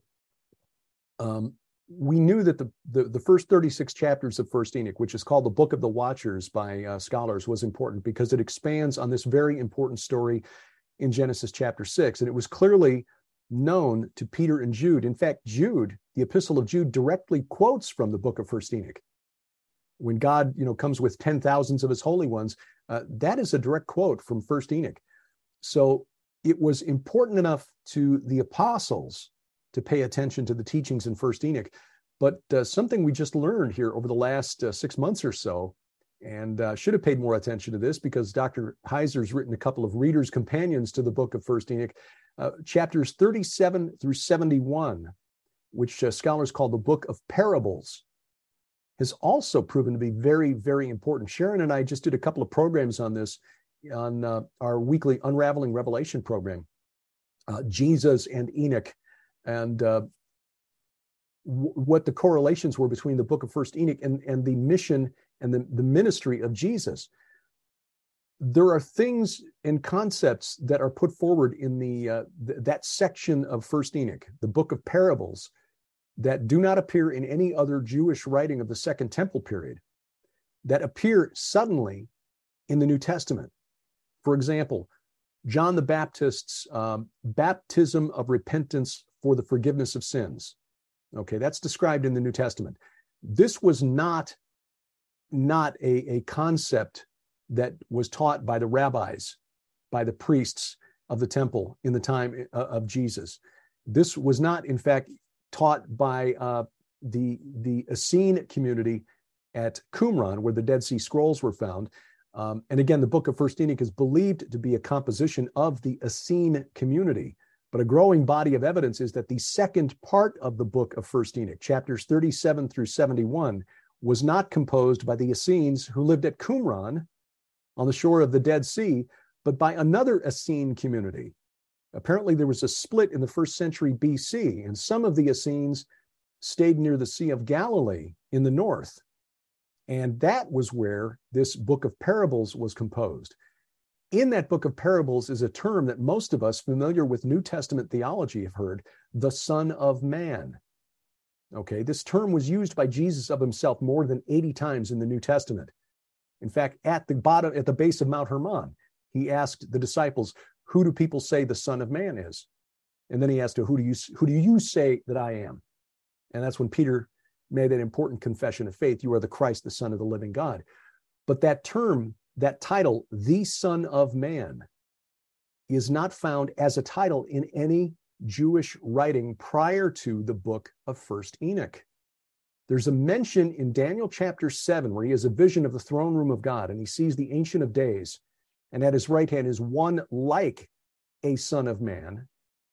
We knew that the first 36 chapters of First Enoch, which is called the Book of the Watchers by scholars, was important because it expands on this very important story in Genesis chapter 6. And it was clearly known to Peter and Jude. In fact, Jude, the Epistle of Jude, directly quotes from the Book of First Enoch. When God, comes with 10,000s of his holy ones, that is a direct quote from First Enoch. So it was important enough to the apostles to pay attention to the teachings in First Enoch. But something we just learned here over the last 6 months or so, and should have paid more attention to this because Dr. Heiser's written a couple of readers' companions to the book of First Enoch, chapters 37 through 71, which scholars call the book of parables, has also proven to be very, very important. Sharon and I just did a couple of programs on this on our weekly Unraveling Revelation program, Jesus and Enoch, and what the correlations were between the book of First Enoch and the mission and the ministry of Jesus. There are things and concepts that are put forward in that section of First Enoch, the book of parables, that do not appear in any other Jewish writing of the Second Temple period, that appear suddenly in the New Testament. For example, John the Baptist's baptism of repentance for the forgiveness of sins. Okay, that's described in the New Testament. This was not a concept that was taught by the rabbis, by the priests of the temple in the time of Jesus. This was not, in fact, taught by the Essene community at Qumran, where the Dead Sea Scrolls were found. And again, the book of First Enoch is believed to be a composition of the Essene community. But a growing body of evidence is that the second part of the book of First Enoch, chapters 37 through 71, was not composed by the Essenes who lived at Qumran on the shore of the Dead Sea, but by another Essene community. Apparently, there was a split in the first century BC, and some of the Essenes stayed near the Sea of Galilee in the north. And that was where this book of parables was composed. In that book of parables is a term that most of us familiar with New Testament theology have heard, the Son of Man. Okay, this term was used by Jesus of himself more than 80 times in the New Testament. In fact, at the base of Mount Hermon, he asked the disciples, "Who do people say the Son of Man is?" And then he asked, "Who do you say that I am?" And that's when Peter made that important confession of faith, "You are the Christ, the Son of the living God." But that term, that title, the Son of Man, is not found as a title in any Jewish writing prior to the book of First Enoch. There's a mention in Daniel chapter 7 where he has a vision of the throne room of God and he sees the Ancient of Days, and at his right hand is one like a Son of Man.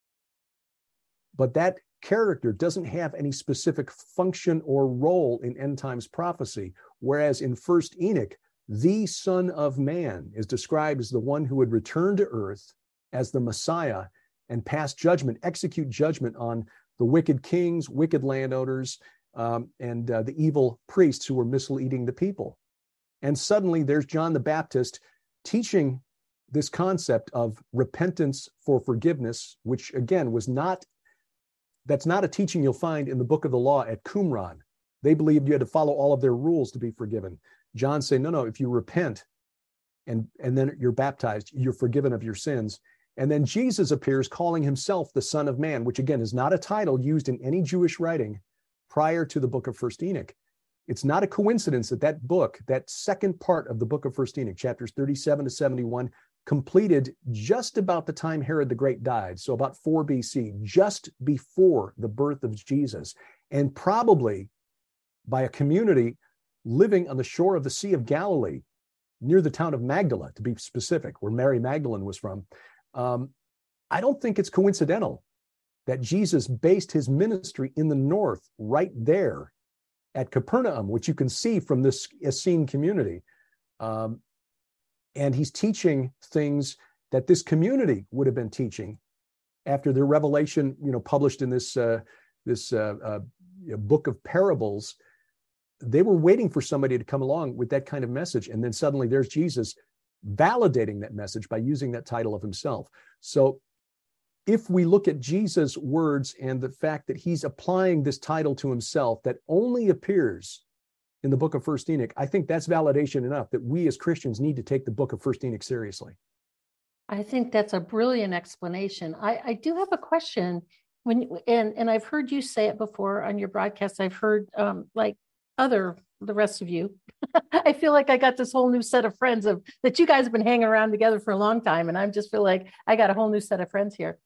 But that character doesn't have any specific function or role in end times prophecy, whereas in First Enoch, the Son of Man is described as the one who would return to earth as the Messiah and pass judgment, execute judgment on the wicked kings, wicked landowners, and the evil priests who were misleading the people. And suddenly there's John the Baptist teaching this concept of repentance for forgiveness, which again that's not a teaching you'll find in the book of the law at Qumran. They believed you had to follow all of their rules to be forgiven. John saying, no, if you repent and then you're baptized, you're forgiven of your sins. And then Jesus appears calling himself the Son of Man, which again is not a title used in any Jewish writing prior to the book of First Enoch. It's not a coincidence that book, that second part of the book of First Enoch, chapters 37 to 71, completed just about the time Herod the Great died, so about 4 BC, just before the birth of Jesus, and probably by a community living on the shore of the Sea of Galilee, near the town of Magdala, to be specific, where Mary Magdalene was from. I don't think it's coincidental that Jesus based his ministry in the north, right there at Capernaum, which you can see from this Essene community. And he's teaching things that this community would have been teaching after their revelation, published in this book of parables. They were waiting for somebody to come along with that kind of message. And then suddenly there's Jesus validating that message by using that title of himself. So if we look at Jesus' words and the fact that he's applying this title to himself that only appears in the book of First Enoch, I think that's validation enough that we as Christians need to take the book of First Enoch seriously. I think that's a brilliant explanation. I do have a question. And I've heard you say it before on your broadcast. I've heard the rest of you. I feel like I got this whole new set of friends that you guys have been hanging around together for a long time. And I just feel like I got a whole new set of friends here.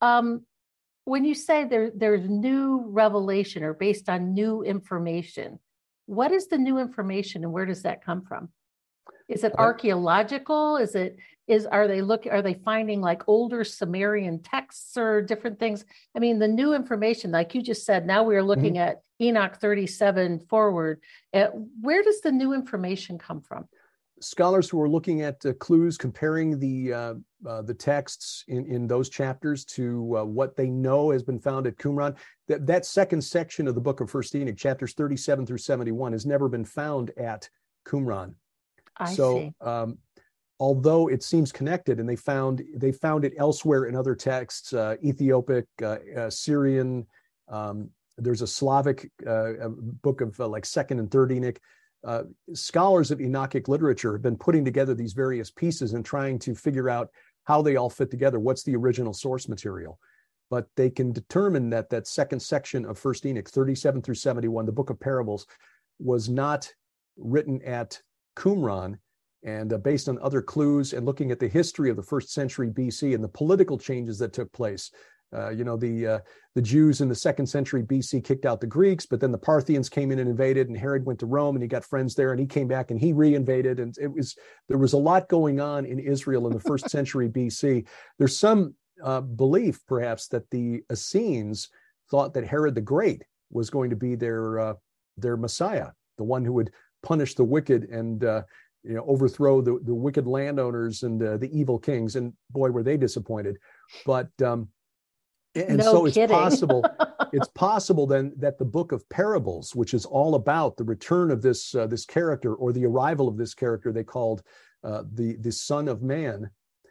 When you say there's new revelation or based on new information, what is the new information and where does that come from? Is it archaeological? Are they finding like older Sumerian texts or different things? I mean, the new information, like you just said, now we are looking at Enoch 37 forward. Where does the new information come from? Scholars who are looking at clues, comparing the texts in those chapters to what they know has been found at Qumran. That second section of the book of First Enoch, chapters 37 through 71, has never been found at Qumran. I see. Although it seems connected, and they found it elsewhere in other texts, Ethiopic, Syrian. There's a Slavic book of like Second and Third Enoch. Scholars of Enochic literature have been putting together these various pieces and trying to figure out how they all fit together. What's the original source material? But they can determine that second section of First Enoch, 37 through 71, the book of parables, was not written at Qumran. And based on other clues and looking at the history of the first century BC and the political changes that took place, the Jews in the second century BC kicked out the Greeks, but then the Parthians came in and invaded, and Herod went to Rome and he got friends there, and he came back and he reinvaded, and there was a lot going on in Israel in the first century BC. There's some belief, perhaps, that the Essenes thought that Herod the Great was going to be their Messiah, the one who would punish the wicked and overthrow the wicked landowners and the evil kings. And boy, were they disappointed. But it's possible then that the book of parables, which is all about the return of this character, or the arrival of this character they called the Son of Man,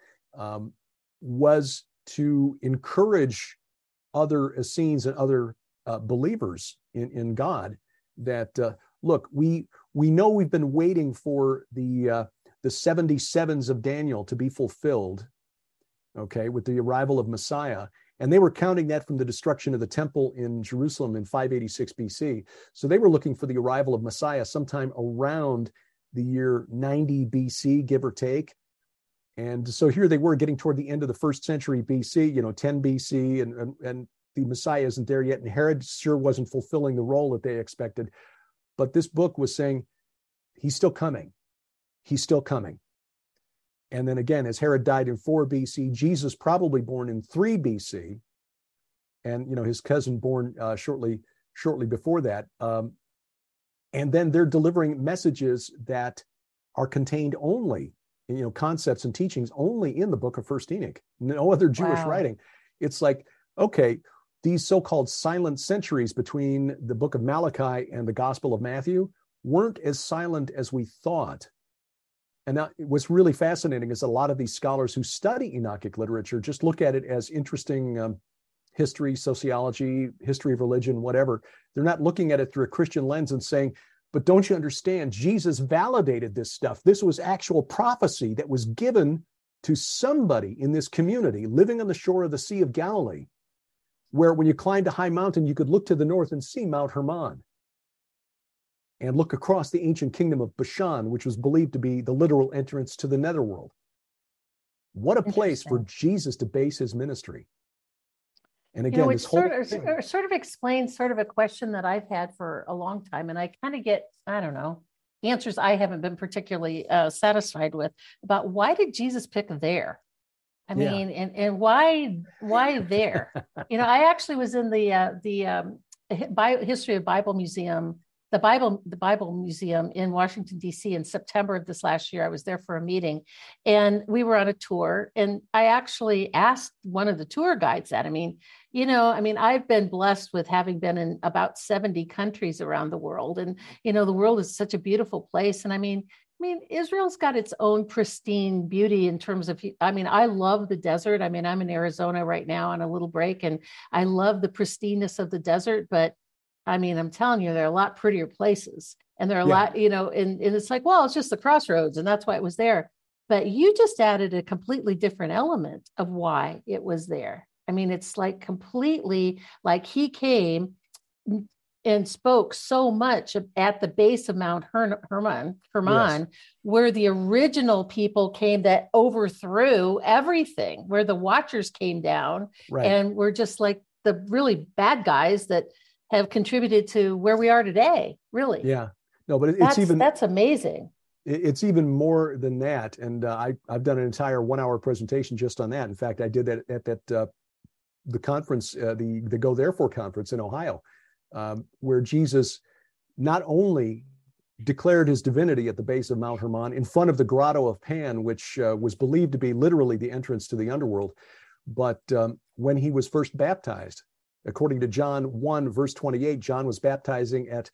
was to encourage other Essenes and other believers in God that look, we know we've been waiting for the 77s of Daniel to be fulfilled, okay, with the arrival of Messiah. And they were counting that from the destruction of the temple in Jerusalem in 586 BC. So they were looking for the arrival of Messiah sometime around the year 90 BC, give or take. And so here they were getting toward the end of the first century BC, 10 BC, and the Messiah isn't there yet. And Herod sure wasn't fulfilling the role that they expected. But this book was saying, he's still coming. He's still coming. And then again, as Herod died in 4 BC, Jesus probably born in 3 BC, and his cousin born shortly before that. And then they're delivering messages that are contained only, concepts and teachings only in the book of First Enoch, no other Jewish writing. It's like, okay, these so-called silent centuries between the book of Malachi and the Gospel of Matthew weren't as silent as we thought. And now, what's really fascinating is a lot of these scholars who study Enochic literature just look at it as interesting history, sociology, history of religion, whatever. They're not looking at it through a Christian lens and saying, but don't you understand, Jesus validated this stuff. This was actual prophecy that was given to somebody in this community living on the shore of the Sea of Galilee, where when you climbed a high mountain, you could look to the north and see Mount Hermon, and look across the ancient kingdom of Bashan, which was believed to be the literal entrance to the netherworld. What a place for Jesus to base his ministry. And again, this whole sort of explains sort of a question that I've had for a long time. And I kind of get, I don't know, answers I haven't been particularly satisfied with about why did Jesus pick there? I mean, and why there? I actually was in the History of Bible Museum, the Bible Museum in Washington, D.C. in September of this last year. I was there for a meeting and we were on a tour, and I actually asked one of the tour guides that. I've been blessed with having been in about 70 countries around the world. And, the world is such a beautiful place. And I mean, Israel's got its own pristine beauty in terms of, I love the desert. I'm in Arizona right now on a little break, and I love the pristineness of the desert. But I'm telling you, there are a lot prettier places, and there are a lot, and it's like, well, it's just the crossroads, and that's why it was there. But you just added a completely different element of why it was there. It's like completely like he came and spoke so much at the base of Mount Hermon, yes, where the original people came that overthrew everything, where the Watchers came down, right, and were just like the really bad guys that have contributed to where we are today, really. Yeah, no, but that's amazing. It's even more than that. And I've done an entire 1-hour presentation just on that. In fact, I did that at the conference, the Go Therefore conference in Ohio, where Jesus not only declared his divinity at the base of Mount Hermon in front of the Grotto of Pan, which was believed to be literally the entrance to the underworld, but when he was first baptized, according to John 1, verse 28, John was baptizing at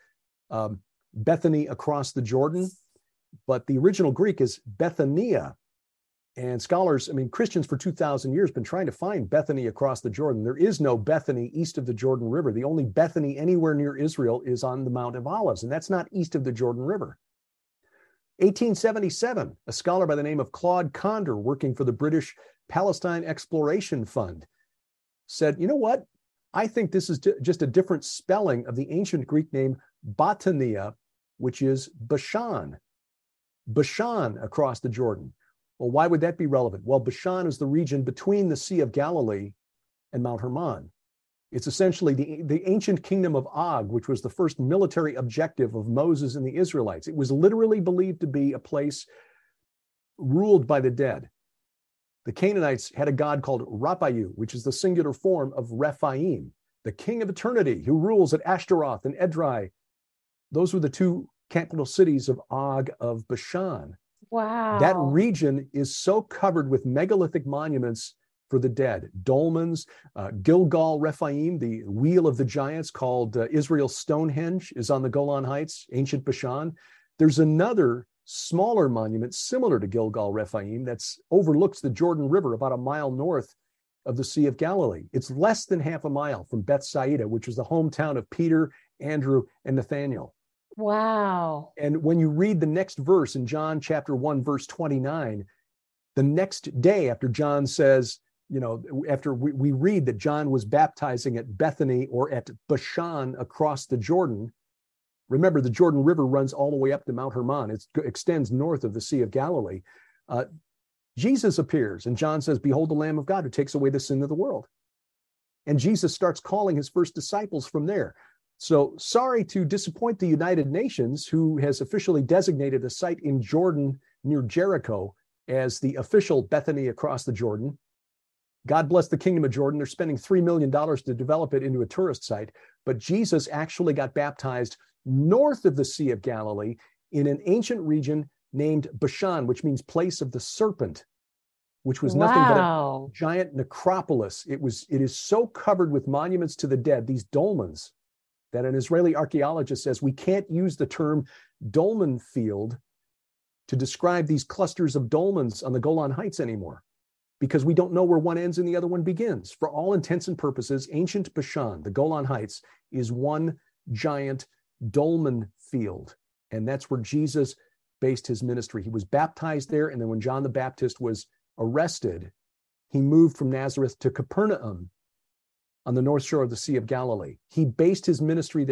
Bethany across the Jordan, but the original Greek is Bethania. And scholars, Christians for 2,000 years been trying to find Bethany across the Jordan. There is no Bethany east of the Jordan River. The only Bethany anywhere near Israel is on the Mount of Olives, and that's not east of the Jordan River. 1877, a scholar by the name of Claude Condor, working for the British Palestine Exploration Fund, said, you know what? I think this is just a different spelling of the ancient Greek name Botania, which is Bashan. Bashan across the Jordan. Well, why would that be relevant? Well, Bashan is the region between the Sea of Galilee and Mount Hermon. It's essentially the ancient kingdom of Og, which was the first military objective of Moses and the Israelites. It was literally believed to be a place ruled by the dead. The Canaanites had a god called Rapayu, which is the singular form of Rephaim, the king of eternity, who rules at Ashtaroth and Edrei. Those were the two capital cities of Og of Bashan. Wow. That region is so covered with megalithic monuments for the dead. Dolmens, Gilgal Rephaim, the wheel of the giants called Israel's Stonehenge, is on the Golan Heights, ancient Bashan. There's another smaller monument similar to Gilgal Rephaim that overlooks the Jordan River about a mile north of the Sea of Galilee. It's less than half a mile from Bethsaida, which is the hometown of Peter, Andrew, and Nathaniel. Wow. And when you read the next verse in John chapter 1, verse 29, the next day after John says, after we read that John was baptizing at Bethany or at Bashan across the Jordan. Remember, the Jordan River runs all the way up to Mount Hermon. It extends north of the Sea of Galilee. Jesus appears, and John says, "Behold the Lamb of God who takes away the sin of the world." And Jesus starts calling his first disciples from there. So sorry to disappoint the United Nations, who has officially designated a site in Jordan near Jericho as the official Bethany across the Jordan. God bless the Kingdom of Jordan. They're spending $3 million to develop it into a tourist site. But Jesus actually got baptized north of the Sea of Galilee in an ancient region named Bashan, which means place of the serpent, which was nothing but a giant necropolis. It is so covered with monuments to the dead, these dolmens, that an Israeli archaeologist says we can't use the term dolmen field to describe these clusters of dolmens on the Golan Heights anymore, because we don't know where one ends and the other one begins. For all intents and purposes, ancient Bashan, the Golan Heights, is one giant dolmen field. And that's where Jesus based his ministry. He was baptized there, and then when John the Baptist was arrested, he moved from Nazareth to Capernaum on the north shore of the Sea of Galilee. He based his ministry there,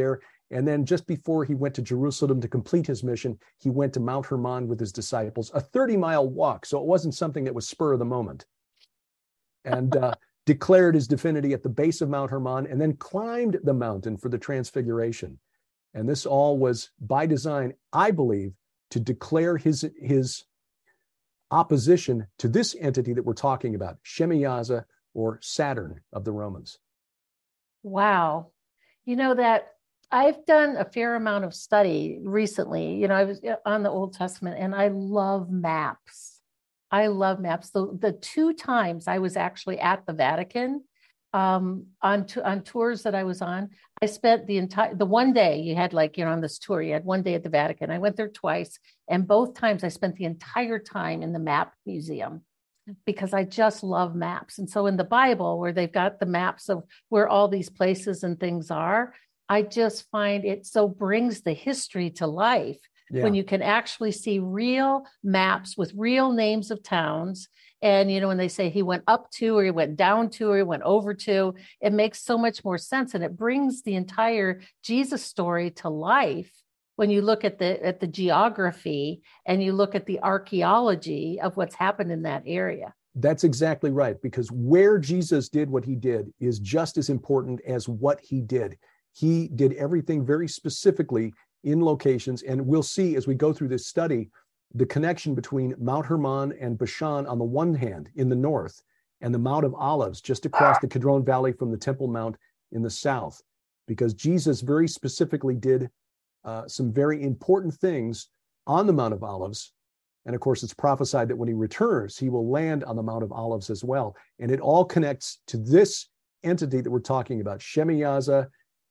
And then just before he went to Jerusalem to complete his mission, he went to Mount Hermon with his disciples, a 30-mile walk. So it wasn't something that was spur of the moment. And declared his divinity at the base of Mount Hermon, and then climbed the mountain for the transfiguration. And this all was by design, I believe, to declare his opposition to this entity that we're talking about, Shemyaza, or Saturn of the Romans. Wow. You know that I've done a fair amount of study recently. You know, I was on the Old Testament, and I love maps. I love maps. The two times I was actually at the Vatican, on tours that I was on, I spent the one day you had, like, on this tour, you had one day at the Vatican. I went there twice, and both times I spent the entire time in the map museum, because I just love maps. And so in the Bible, where they've got the maps of where all these places and things are, I just find it so brings the history to life. Yeah. When you can actually see real maps with real names of towns. And, when they say he went up to, or he went down to, or he went over to, it makes so much more sense. And it brings the entire Jesus story to life when you look at the geography and you look at the archaeology of what's happened in that area. That's exactly right, because where Jesus did what he did is just as important as what he did. He did everything very specifically in locations, and we'll see as we go through this study the connection between Mount Hermon and Bashan on the one hand in the north, and the Mount of Olives just across the Kidron Valley from the Temple Mount in the south, because Jesus very specifically did some very important things on the Mount of Olives. And of course, it's prophesied that when he returns, he will land on the Mount of Olives as well. And it all connects to this entity that we're talking about, Shemyaza,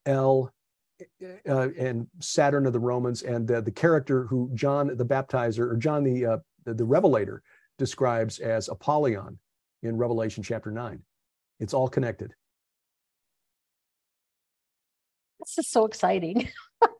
and Saturn of the Romans, and the character who John the Baptizer, or John the Revelator, describes as Apollyon in Revelation chapter 9. It's all connected. This is so exciting.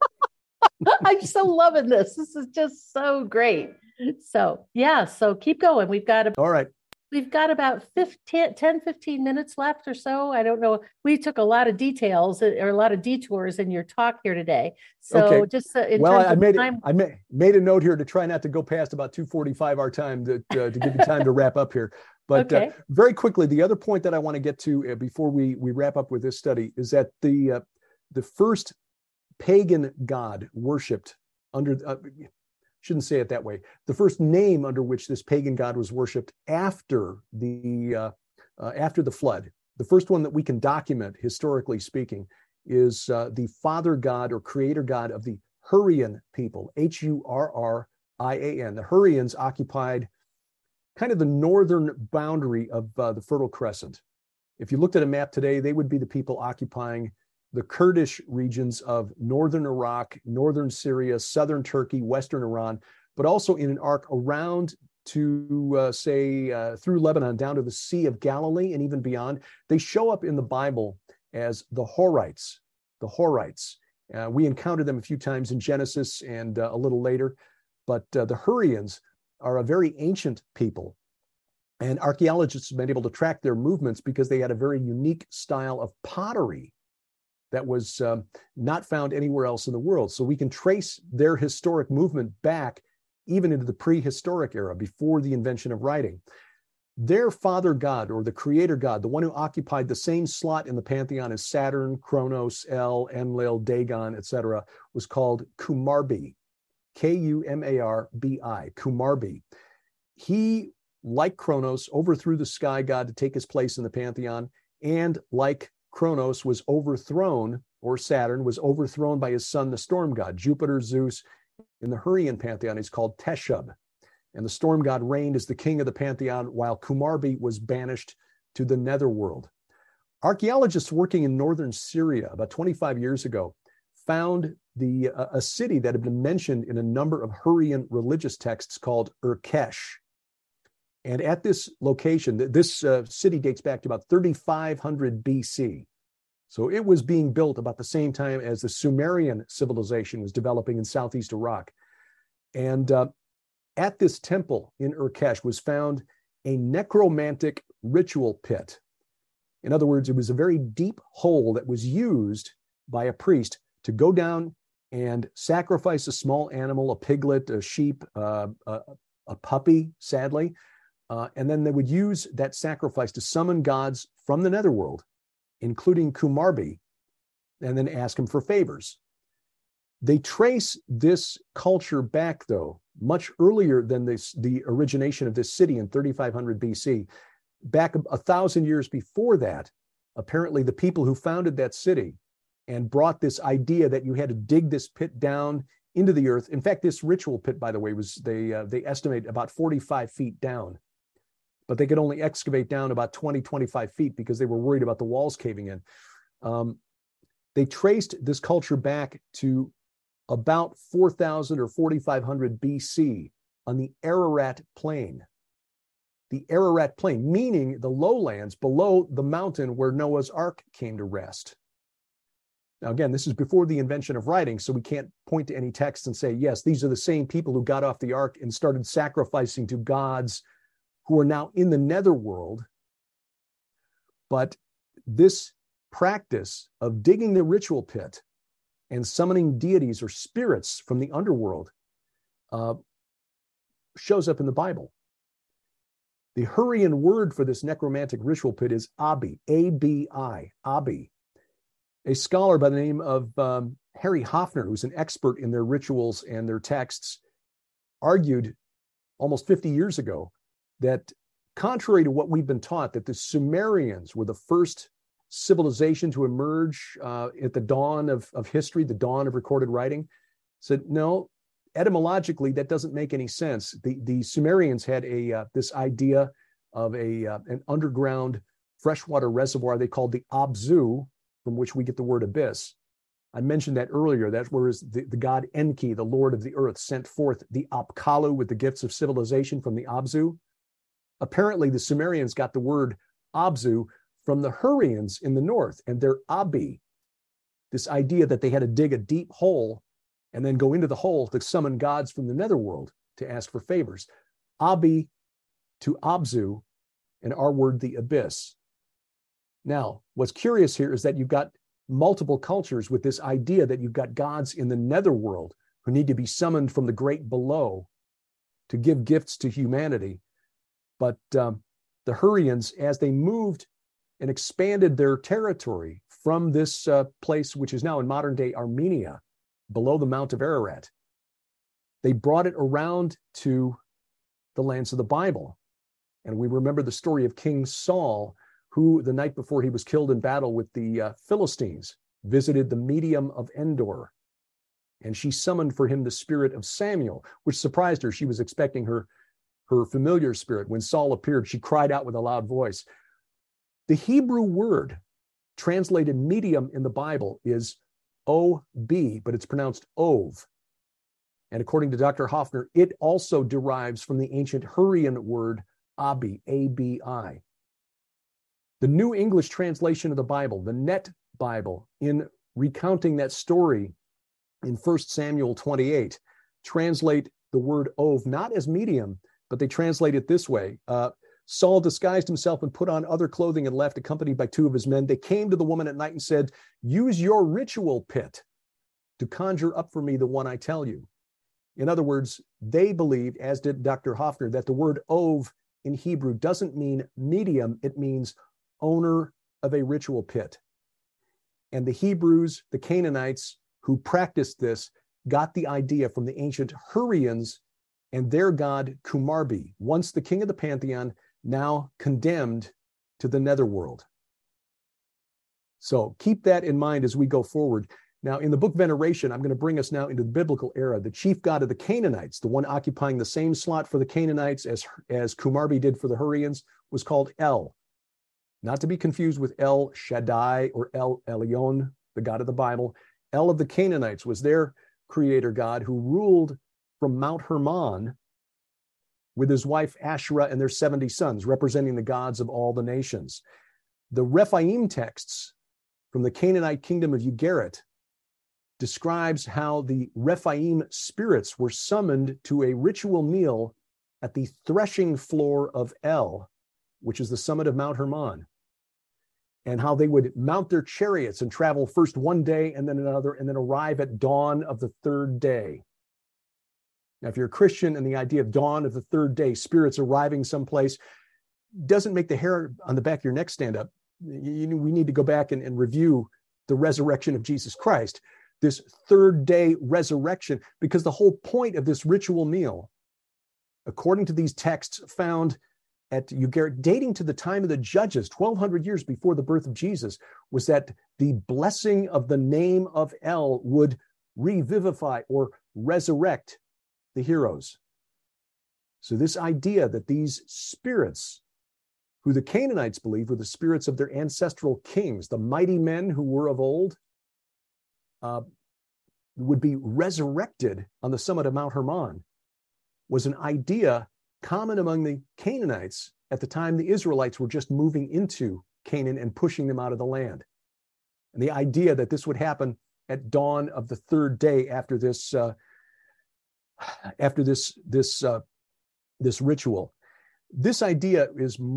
I'm so loving this. This is just so great. So yeah, so keep going. All right. We've got about 10, 15 minutes left or so. I don't know. We took a lot of details or a lot of detours in your talk here today. So okay. Just I made a note here to try not to go past about 2:45 our time to give you time to wrap up here. But okay. Very quickly, the other point that I want to get to before we wrap up with this study is that the first pagan god worshipped under shouldn't say it that way. The first name under which this pagan god was worshipped after the flood, the first one that we can document historically speaking, is the father god or creator god of the Hurrian people, Hurrian. The Hurrians occupied kind of the northern boundary of the Fertile Crescent. If you looked at a map today, they would be the people occupying the Kurdish regions of northern Iraq, northern Syria, southern Turkey, western Iran, but also in an arc around to, through Lebanon down to the Sea of Galilee and even beyond. They show up in the Bible as the Horites. The Horites. We encountered them a few times in Genesis and a little later, but the Hurrians are a very ancient people. And archaeologists have been able to track their movements because they had a very unique style of pottery that was not found anywhere else in the world. So we can trace their historic movement back even into the prehistoric era, before the invention of writing. Their father god, or the creator god, the one who occupied the same slot in the pantheon as Saturn, Kronos, El, Enlil, Dagon, etc., was called Kumarbi, Kumarbi, Kumarbi. He, like Kronos, overthrew the sky god to take his place in the pantheon, and like Kronos was overthrown, or Saturn was overthrown by his son, the storm god, Jupiter, Zeus. In the Hurrian pantheon, he's called Teshub. And the storm god reigned as the king of the pantheon, while Kumarbi was banished to the netherworld. Archaeologists working in northern Syria about 25 years ago found a city that had been mentioned in a number of Hurrian religious texts called Urkesh. And at this location, this city dates back to about 3500 BC. So it was being built about the same time as the Sumerian civilization was developing in southeast Iraq. And at this temple in Urkesh was found a necromantic ritual pit. In other words, it was a very deep hole that was used by a priest to go down and sacrifice a small animal, a piglet, a sheep, a puppy, sadly, and then they would use that sacrifice to summon gods from the netherworld, including Kumarbi, and then ask him for favors. They trace this culture back, though, much earlier than the origination of this city in 3500 BC. Back 1,000 years before that, apparently the people who founded that city and brought this idea that you had to dig this pit down into the earth. In fact, this ritual pit, by the way, was they estimate about 45 feet down, but they could only excavate down about 20, 25 feet because they were worried about the walls caving in. They traced this culture back to about 4,000 or 4,500 BC on the Ararat Plain. The Ararat Plain, meaning the lowlands below the mountain where Noah's Ark came to rest. Now, again, this is before the invention of writing, so we can't point to any text and say, yes, these are the same people who got off the ark and started sacrificing to gods who are now in the netherworld. But this practice of digging the ritual pit and summoning deities or spirits from the underworld shows up in the Bible. The Hurrian word for this necromantic ritual pit is Abi, A-B-I, Abi. A scholar by the name of Harry Hofner, who's an expert in their rituals and their texts, argued almost 50 years ago that contrary to what we've been taught, that the Sumerians were the first civilization to emerge at the dawn of history, the dawn of recorded writing, said, no, etymologically, that doesn't make any sense. The Sumerians had this idea of an underground freshwater reservoir they called the Abzu, from which we get the word abyss. I mentioned that earlier. That's where the god Enki, the lord of the earth, sent forth the Apkallu with the gifts of civilization from the Abzu. Apparently, the Sumerians got the word Abzu from the Hurrians in the north and their Abi, this idea that they had to dig a deep hole and then go into the hole to summon gods from the netherworld to ask for favors. Abi to Abzu, and our word, the abyss. Now, what's curious here is that you've got multiple cultures with this idea that you've got gods in the netherworld who need to be summoned from the great below to give gifts to humanity. But the Hurrians, as they moved and expanded their territory from this place, which is now in modern-day Armenia, below the Mount of Ararat, they brought it around to the lands of the Bible. And we remember the story of King Saul, who the night before he was killed in battle with the Philistines, visited the medium of Endor. And she summoned for him the spirit of Samuel, which surprised her. She was expecting her familiar spirit. When Saul appeared, she cried out with a loud voice. The Hebrew word translated medium in the Bible is O-B, but it's pronounced Ov. And according to Dr. Hofner, it also derives from the ancient Hurrian word Abi, A-B-I. The New English translation of the Bible, the Net Bible, in recounting that story in 1 Samuel 28, translate the word Ov not as medium, but they translate it this way. Saul disguised himself and put on other clothing and left, accompanied by two of his men. They came to the woman at night and said, use your ritual pit to conjure up for me the one I tell you. In other words, they believed, as did Dr. Hofner, that the word Ov in Hebrew doesn't mean medium, it means owner of a ritual pit. And the Hebrews, the Canaanites who practiced this, got the idea from the ancient Hurrians and their god Kumarbi, once the king of the pantheon, now condemned to the netherworld. So keep that in mind as we go forward. Now, in the book Veneration, I'm going to bring us now into the biblical era. The chief god of the Canaanites, the one occupying the same slot for the Canaanites as Kumarbi did for the Hurrians, was called El. Not to be confused with El Shaddai or El Elyon, the God of the Bible. El of the Canaanites was their creator god who ruled from Mount Hermon with his wife Asherah and their 70 sons, representing the gods of all the nations. The Rephaim texts from the Canaanite kingdom of Ugarit describes how the Rephaim spirits were summoned to a ritual meal at the threshing floor of El, which is the summit of Mount Hermon. and how they would mount their chariots and travel first one day and then another, and then arrive at dawn of the third day. Now, if you're a Christian and the idea of dawn of the third day, spirits arriving someplace, doesn't make the hair on the back of your neck stand up. We need to go back and review the resurrection of Jesus Christ, this third day resurrection, because the whole point of this ritual meal, according to these texts found at Ugarit, dating to the time of the Judges, 1,200 years before the birth of Jesus, was that the blessing of the name of El would revivify or resurrect the heroes. So this idea that these spirits, who the Canaanites believed were the spirits of their ancestral kings, the mighty men who were of old, would be resurrected on the summit of Mount Hermon, was an idea common among the Canaanites at the time the Israelites were just moving into Canaan and pushing them out of the land. And the idea that this would happen at dawn of the third day after this ritual. This idea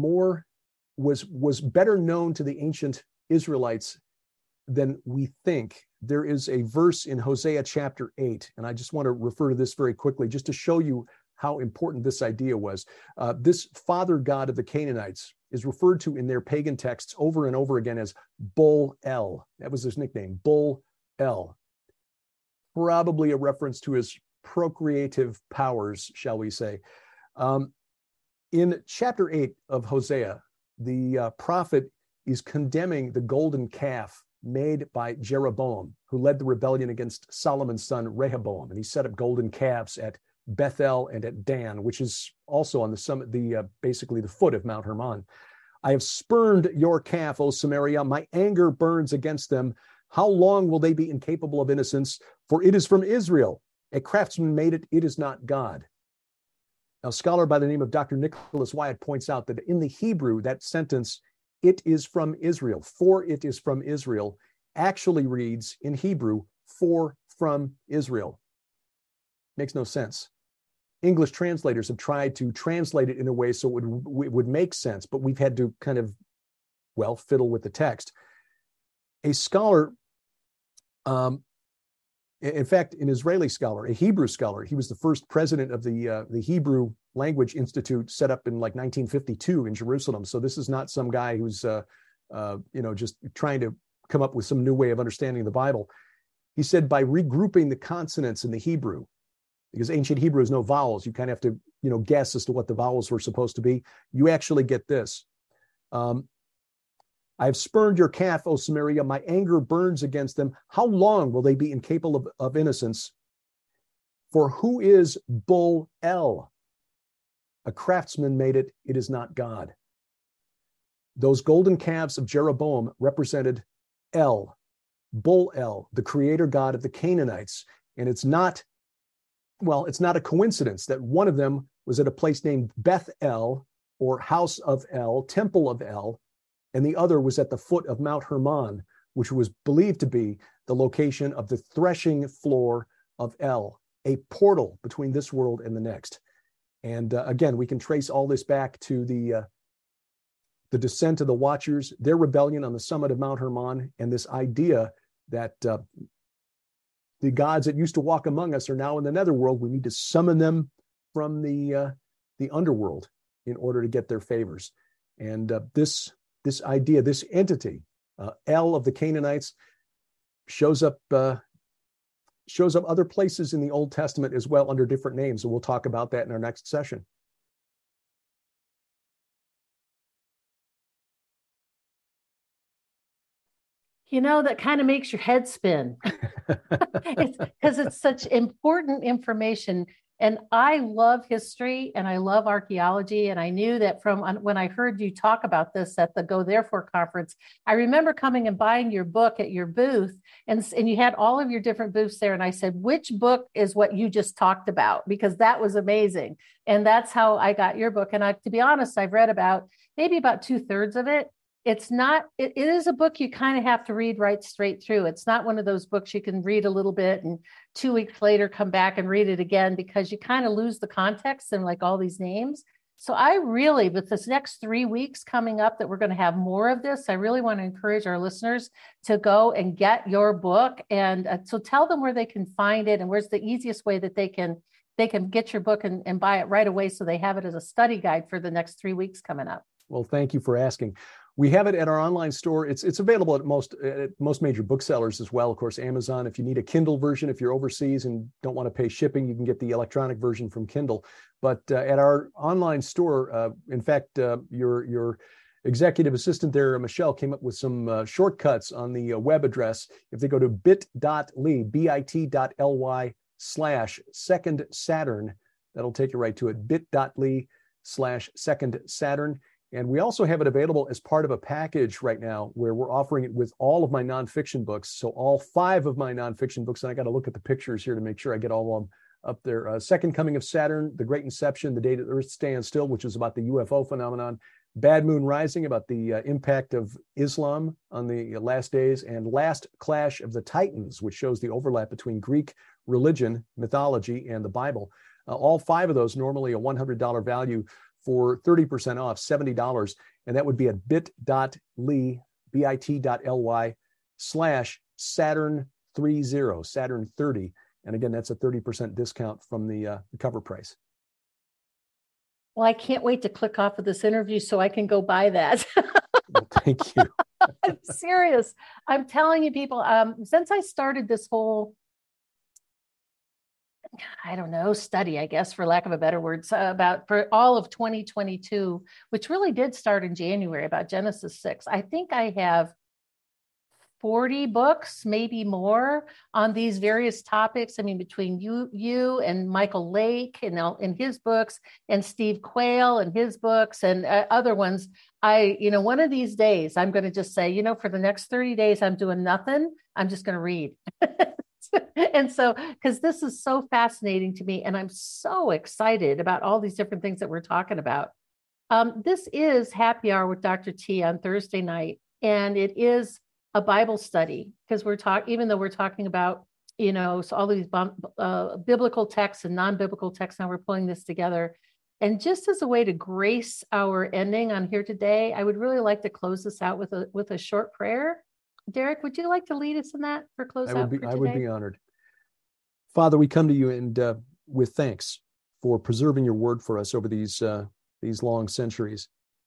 was better known to the ancient Israelites than we think. There is a verse in Hosea chapter 8, and I just want to refer to this very quickly just to show you how important this idea was. This father god of the Canaanites is referred to in their pagan texts over and over again as Bul El. That was his nickname, Bul El. Probably a reference to his procreative powers, shall we say. In chapter 8 of Hosea, the prophet is condemning the golden calf made by Jeroboam, who led the rebellion against Solomon's son Rehoboam. And he set up golden calves at Bethel and at Dan, which is also on the summit, basically the foot of Mount Hermon. I have spurned your calf, O Samaria. My anger burns against them. How long will they be incapable of innocence? For it is from Israel. A craftsman made it. It is not God. Now, a scholar by the name of Dr. Nicholas Wyatt points out that in the Hebrew, that sentence, it is from Israel, for it is from Israel, actually reads in Hebrew, for from Israel. Makes no sense. English translators have tried to translate it in a way so it would make sense, but we've had to kind of, fiddle with the text. A scholar, in fact, an Israeli scholar, a Hebrew scholar, he was the first president of the Hebrew Language Institute, set up in like 1952 in Jerusalem. So this is not some guy who's, just trying to come up with some new way of understanding the Bible. He said, by regrouping the consonants in the Hebrew, because ancient Hebrew has no vowels, you kind of have to, guess as to what the vowels were supposed to be. You actually get this. I have spurned your calf, O Samaria. My anger burns against them. How long will they be incapable of innocence? For who is Bul El? A craftsman made it. It is not God. Those golden calves of Jeroboam represented El, Bul El, the creator god of the Canaanites. And it's not a coincidence that one of them was at a place named Beth El, or House of El, Temple of El, and the other was at the foot of Mount Hermon, which was believed to be the location of the threshing floor of El, a portal between this world and the next. And again, we can trace all this back to the descent of the Watchers, their rebellion on the summit of Mount Hermon, and this idea that the gods that used to walk among us are now in the netherworld. We need to summon them from the underworld in order to get their favors. And this idea, this entity, El of the Canaanites, shows up other places in the Old Testament as well under different names. And we'll talk about that in our next session. That kind of makes your head spin because it's such important information. And I love history and I love archaeology. And I knew that from when I heard you talk about this at the Go Therefore conference, I remember coming and buying your book at your booth, and you had all of your different booths there. And I said, which book is what you just talked about? Because that was amazing. And that's how I got your book. And to be honest, I've read maybe about 2/3 of it. It is a book you kind of have to read right straight through. It's not one of those books you can read a little bit and 2 weeks later come back and read it again, because you kind of lose the context and like all these names. So I really, with this next 3 weeks coming up that we're going to have more of this, I really want to encourage our listeners to go and get your book. And so tell them where they can find it and where's the easiest way that they can get your book and buy it right away so they have it as a study guide for the next 3 weeks coming up. Well, thank you for asking. We have it at our online store. It's available at most major booksellers as well. Of course, Amazon. If you need a Kindle version, if you're overseas and don't want to pay shipping, you can get the electronic version from Kindle. But at our online store, in fact, your executive assistant there, Michelle, came up with some shortcuts on the web address. If they go to bit.ly, bit.ly/Second Saturn, that'll take you right to it, bit.ly/Second Saturn. And we also have it available as part of a package right now where we're offering it with all of my nonfiction books. So all 5 of my nonfiction books, and I got to look at the pictures here to make sure I get all of them up there. Second Coming of Saturn, The Great Inception, The Day That the Earth Stands Still, which is about the UFO phenomenon, Bad Moon Rising, about the impact of Islam on the last days, and Last Clash of the Titans, which shows the overlap between Greek religion, mythology, and the Bible. All 5 of those, normally a $100 value, for 30% off, $70. And that would be at bit.ly, bit.ly/Saturn30, Saturn 30. And again, that's a 30% discount from the cover price. Well, I can't wait to click off of this interview so I can go buy that. Well, thank you. I'm serious. I'm telling you, people, since I started this whole, I don't know, study, I guess, for lack of a better word, for all of 2022, which really did start in January, about Genesis 6. I think I have 40 books, maybe more, on these various topics. I mean, between you and Michael Lake in his books, and Steve Quayle and his books, and other ones. One of these days, I'm going to just say, for the next 30 days, I'm doing nothing. I'm just going to read. And so, because this is so fascinating to me, and I'm so excited about all these different things that we're talking about. This is Happy Hour with Dr. T on Thursday night, and it is a Bible study, because even though we're talking about, so all these biblical texts and non-biblical texts, now we're pulling this together. And just as a way to grace our ending on here today, I would really like to close this out with a short prayer. Derek, would you like to lead us in that for close out for today? I would be honored. Father, we come to you and with thanks for preserving your word for us over these long centuries.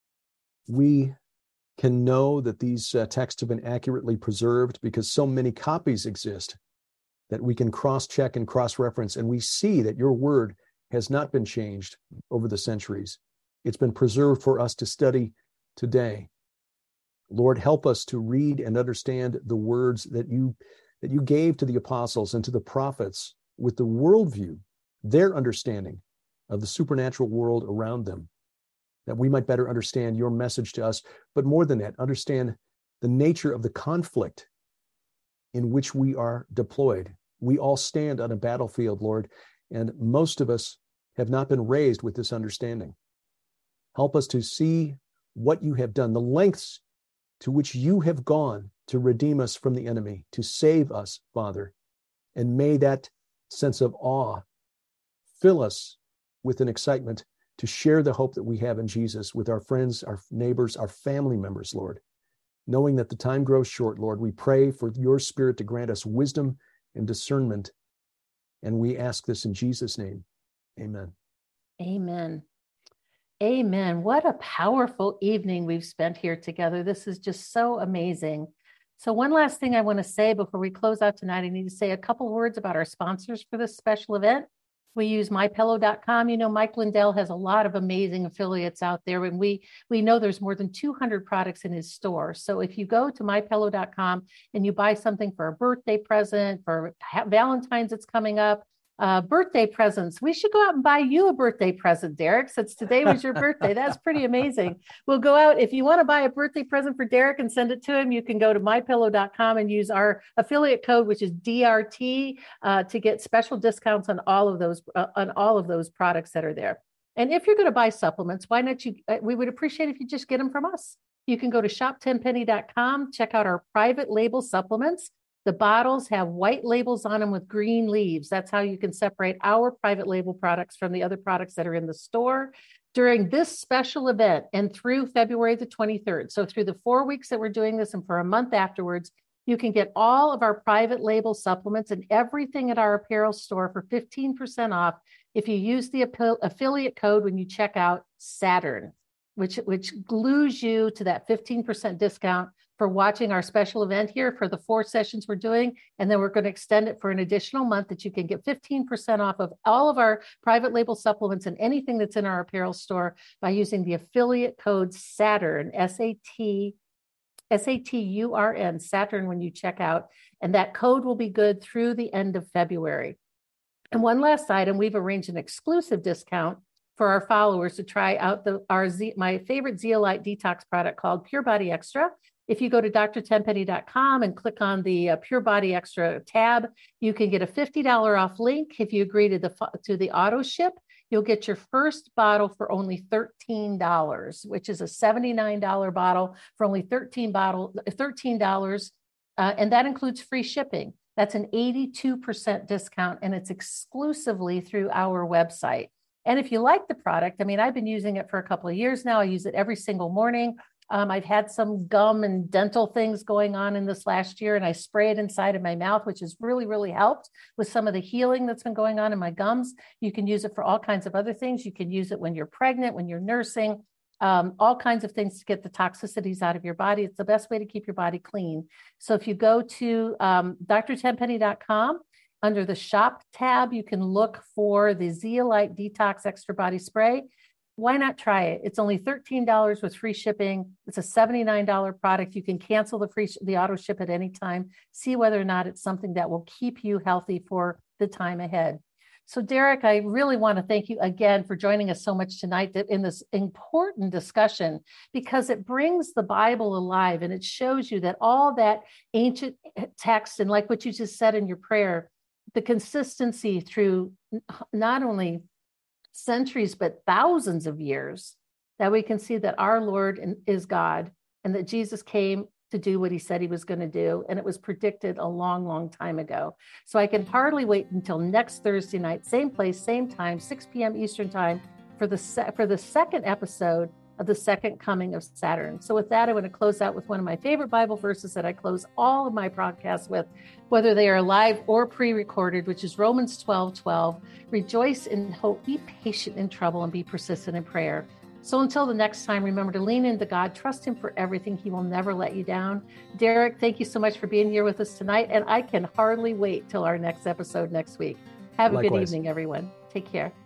We can know that these texts have been accurately preserved because so many copies exist that we can cross-check and cross-reference, and we see that your word has not been changed over the centuries. It's been preserved for us to study today. Lord, help us to read and understand the words that you gave to the apostles and to the prophets with the worldview, their understanding of the supernatural world around them, that we might better understand your message to us, but more than that, understand the nature of the conflict in which we are deployed. We all stand on a battlefield, Lord, and most of us have not been raised with this understanding. Help us to see what you have done, the lengths to which you have gone to redeem us from the enemy, to save us, Father. And may that sense of awe fill us with an excitement to share the hope that we have in Jesus with our friends, our neighbors, our family members, Lord. Knowing that the time grows short, Lord, we pray for your Spirit to grant us wisdom and discernment. And we ask this in Jesus' name. Amen. Amen. Amen. What a powerful evening we've spent here together. This is just so amazing. So one last thing I want to say before we close out tonight, I need to say a couple words about our sponsors for this special event. We use MyPillow.com. Mike Lindell has a lot of amazing affiliates out there, and we know there's more than 200 products in his store. So if you go to MyPillow.com and you buy something for a birthday present, for Valentine's that's coming up, birthday presents, we should go out and buy you a birthday present, Derek, since today was your birthday. That's pretty amazing. We'll go out. If you want to buy a birthday present for Derek and send it to him, you can go to mypillow.com and use our affiliate code, which is DRT, to get special discounts on all of those products that are there. And if you're going to buy supplements, why not we would appreciate if you just get them from us. You can go to shop10penny.com, check out our private label supplements. The bottles have white labels on them with green leaves. That's how you can separate our private label products from the other products that are in the store. during this special event and through February the 23rd. So through the 4 weeks that we're doing this and for a month afterwards, you can get all of our private label supplements and everything at our apparel store for 15% off if you use the affiliate code when you check out Saturn, which glues you to that 15% discount for watching our special event here for the 4 sessions we're doing. And then we're going to extend it for an additional month that you can get 15% off of all of our private label supplements and anything that's in our apparel store by using the affiliate code Saturn, SATURN, Saturn, when you check out. And that code will be good through the end of February. And one last item, we've arranged an exclusive discount for our followers to try out my favorite zeolite detox product called Pure Body Extra. If you go to drtenpenny.com and click on the Pure Body Extra tab, you can get a $50 off link. If you agree to the auto ship, you'll get your first bottle for only $13, which is a $79 bottle for only $13. And that includes free shipping. That's an 82% discount, and it's exclusively through our website. And if you like the product, I mean, I've been using it for a couple of years now. I use it every single morning. I've had some gum and dental things going on in this last year, and I spray it inside of my mouth, which has really, really helped with some of the healing that's been going on in my gums. You can use it for all kinds of other things. You can use it when you're pregnant, when you're nursing, all kinds of things to get the toxicities out of your body. It's the best way to keep your body clean. So if you go to drtenpenny.com, under the shop tab, you can look for the Zeolite Detox Extra Body Spray. Why not try it? It's only $13 with free shipping. It's a $79 product. You can cancel the auto ship at any time. See whether or not it's something that will keep you healthy for the time ahead. So Derek, I really want to thank you again for joining us so much tonight in this important discussion, because it brings the Bible alive and it shows you that all that ancient text, and like what you just said in your prayer, the consistency through not only centuries, but thousands of years, that we can see that our Lord is God and that Jesus came to do what he said he was going to do. And it was predicted a long, long time ago. So I can hardly wait until next Thursday night, same place, same time, 6 p.m. Eastern time for the second episode of the second coming of Saturn. So with that, I want to close out with one of my favorite Bible verses that I close all of my podcasts with, whether they are live or pre-recorded, which is Romans 12:12. Rejoice in hope, be patient in trouble, and be persistent in prayer. So until the next time, remember to lean into God, trust him for everything. He will never let you down. Derek, thank you so much for being here with us tonight. And I can hardly wait till our next episode next week. Have a good evening, everyone. Take care.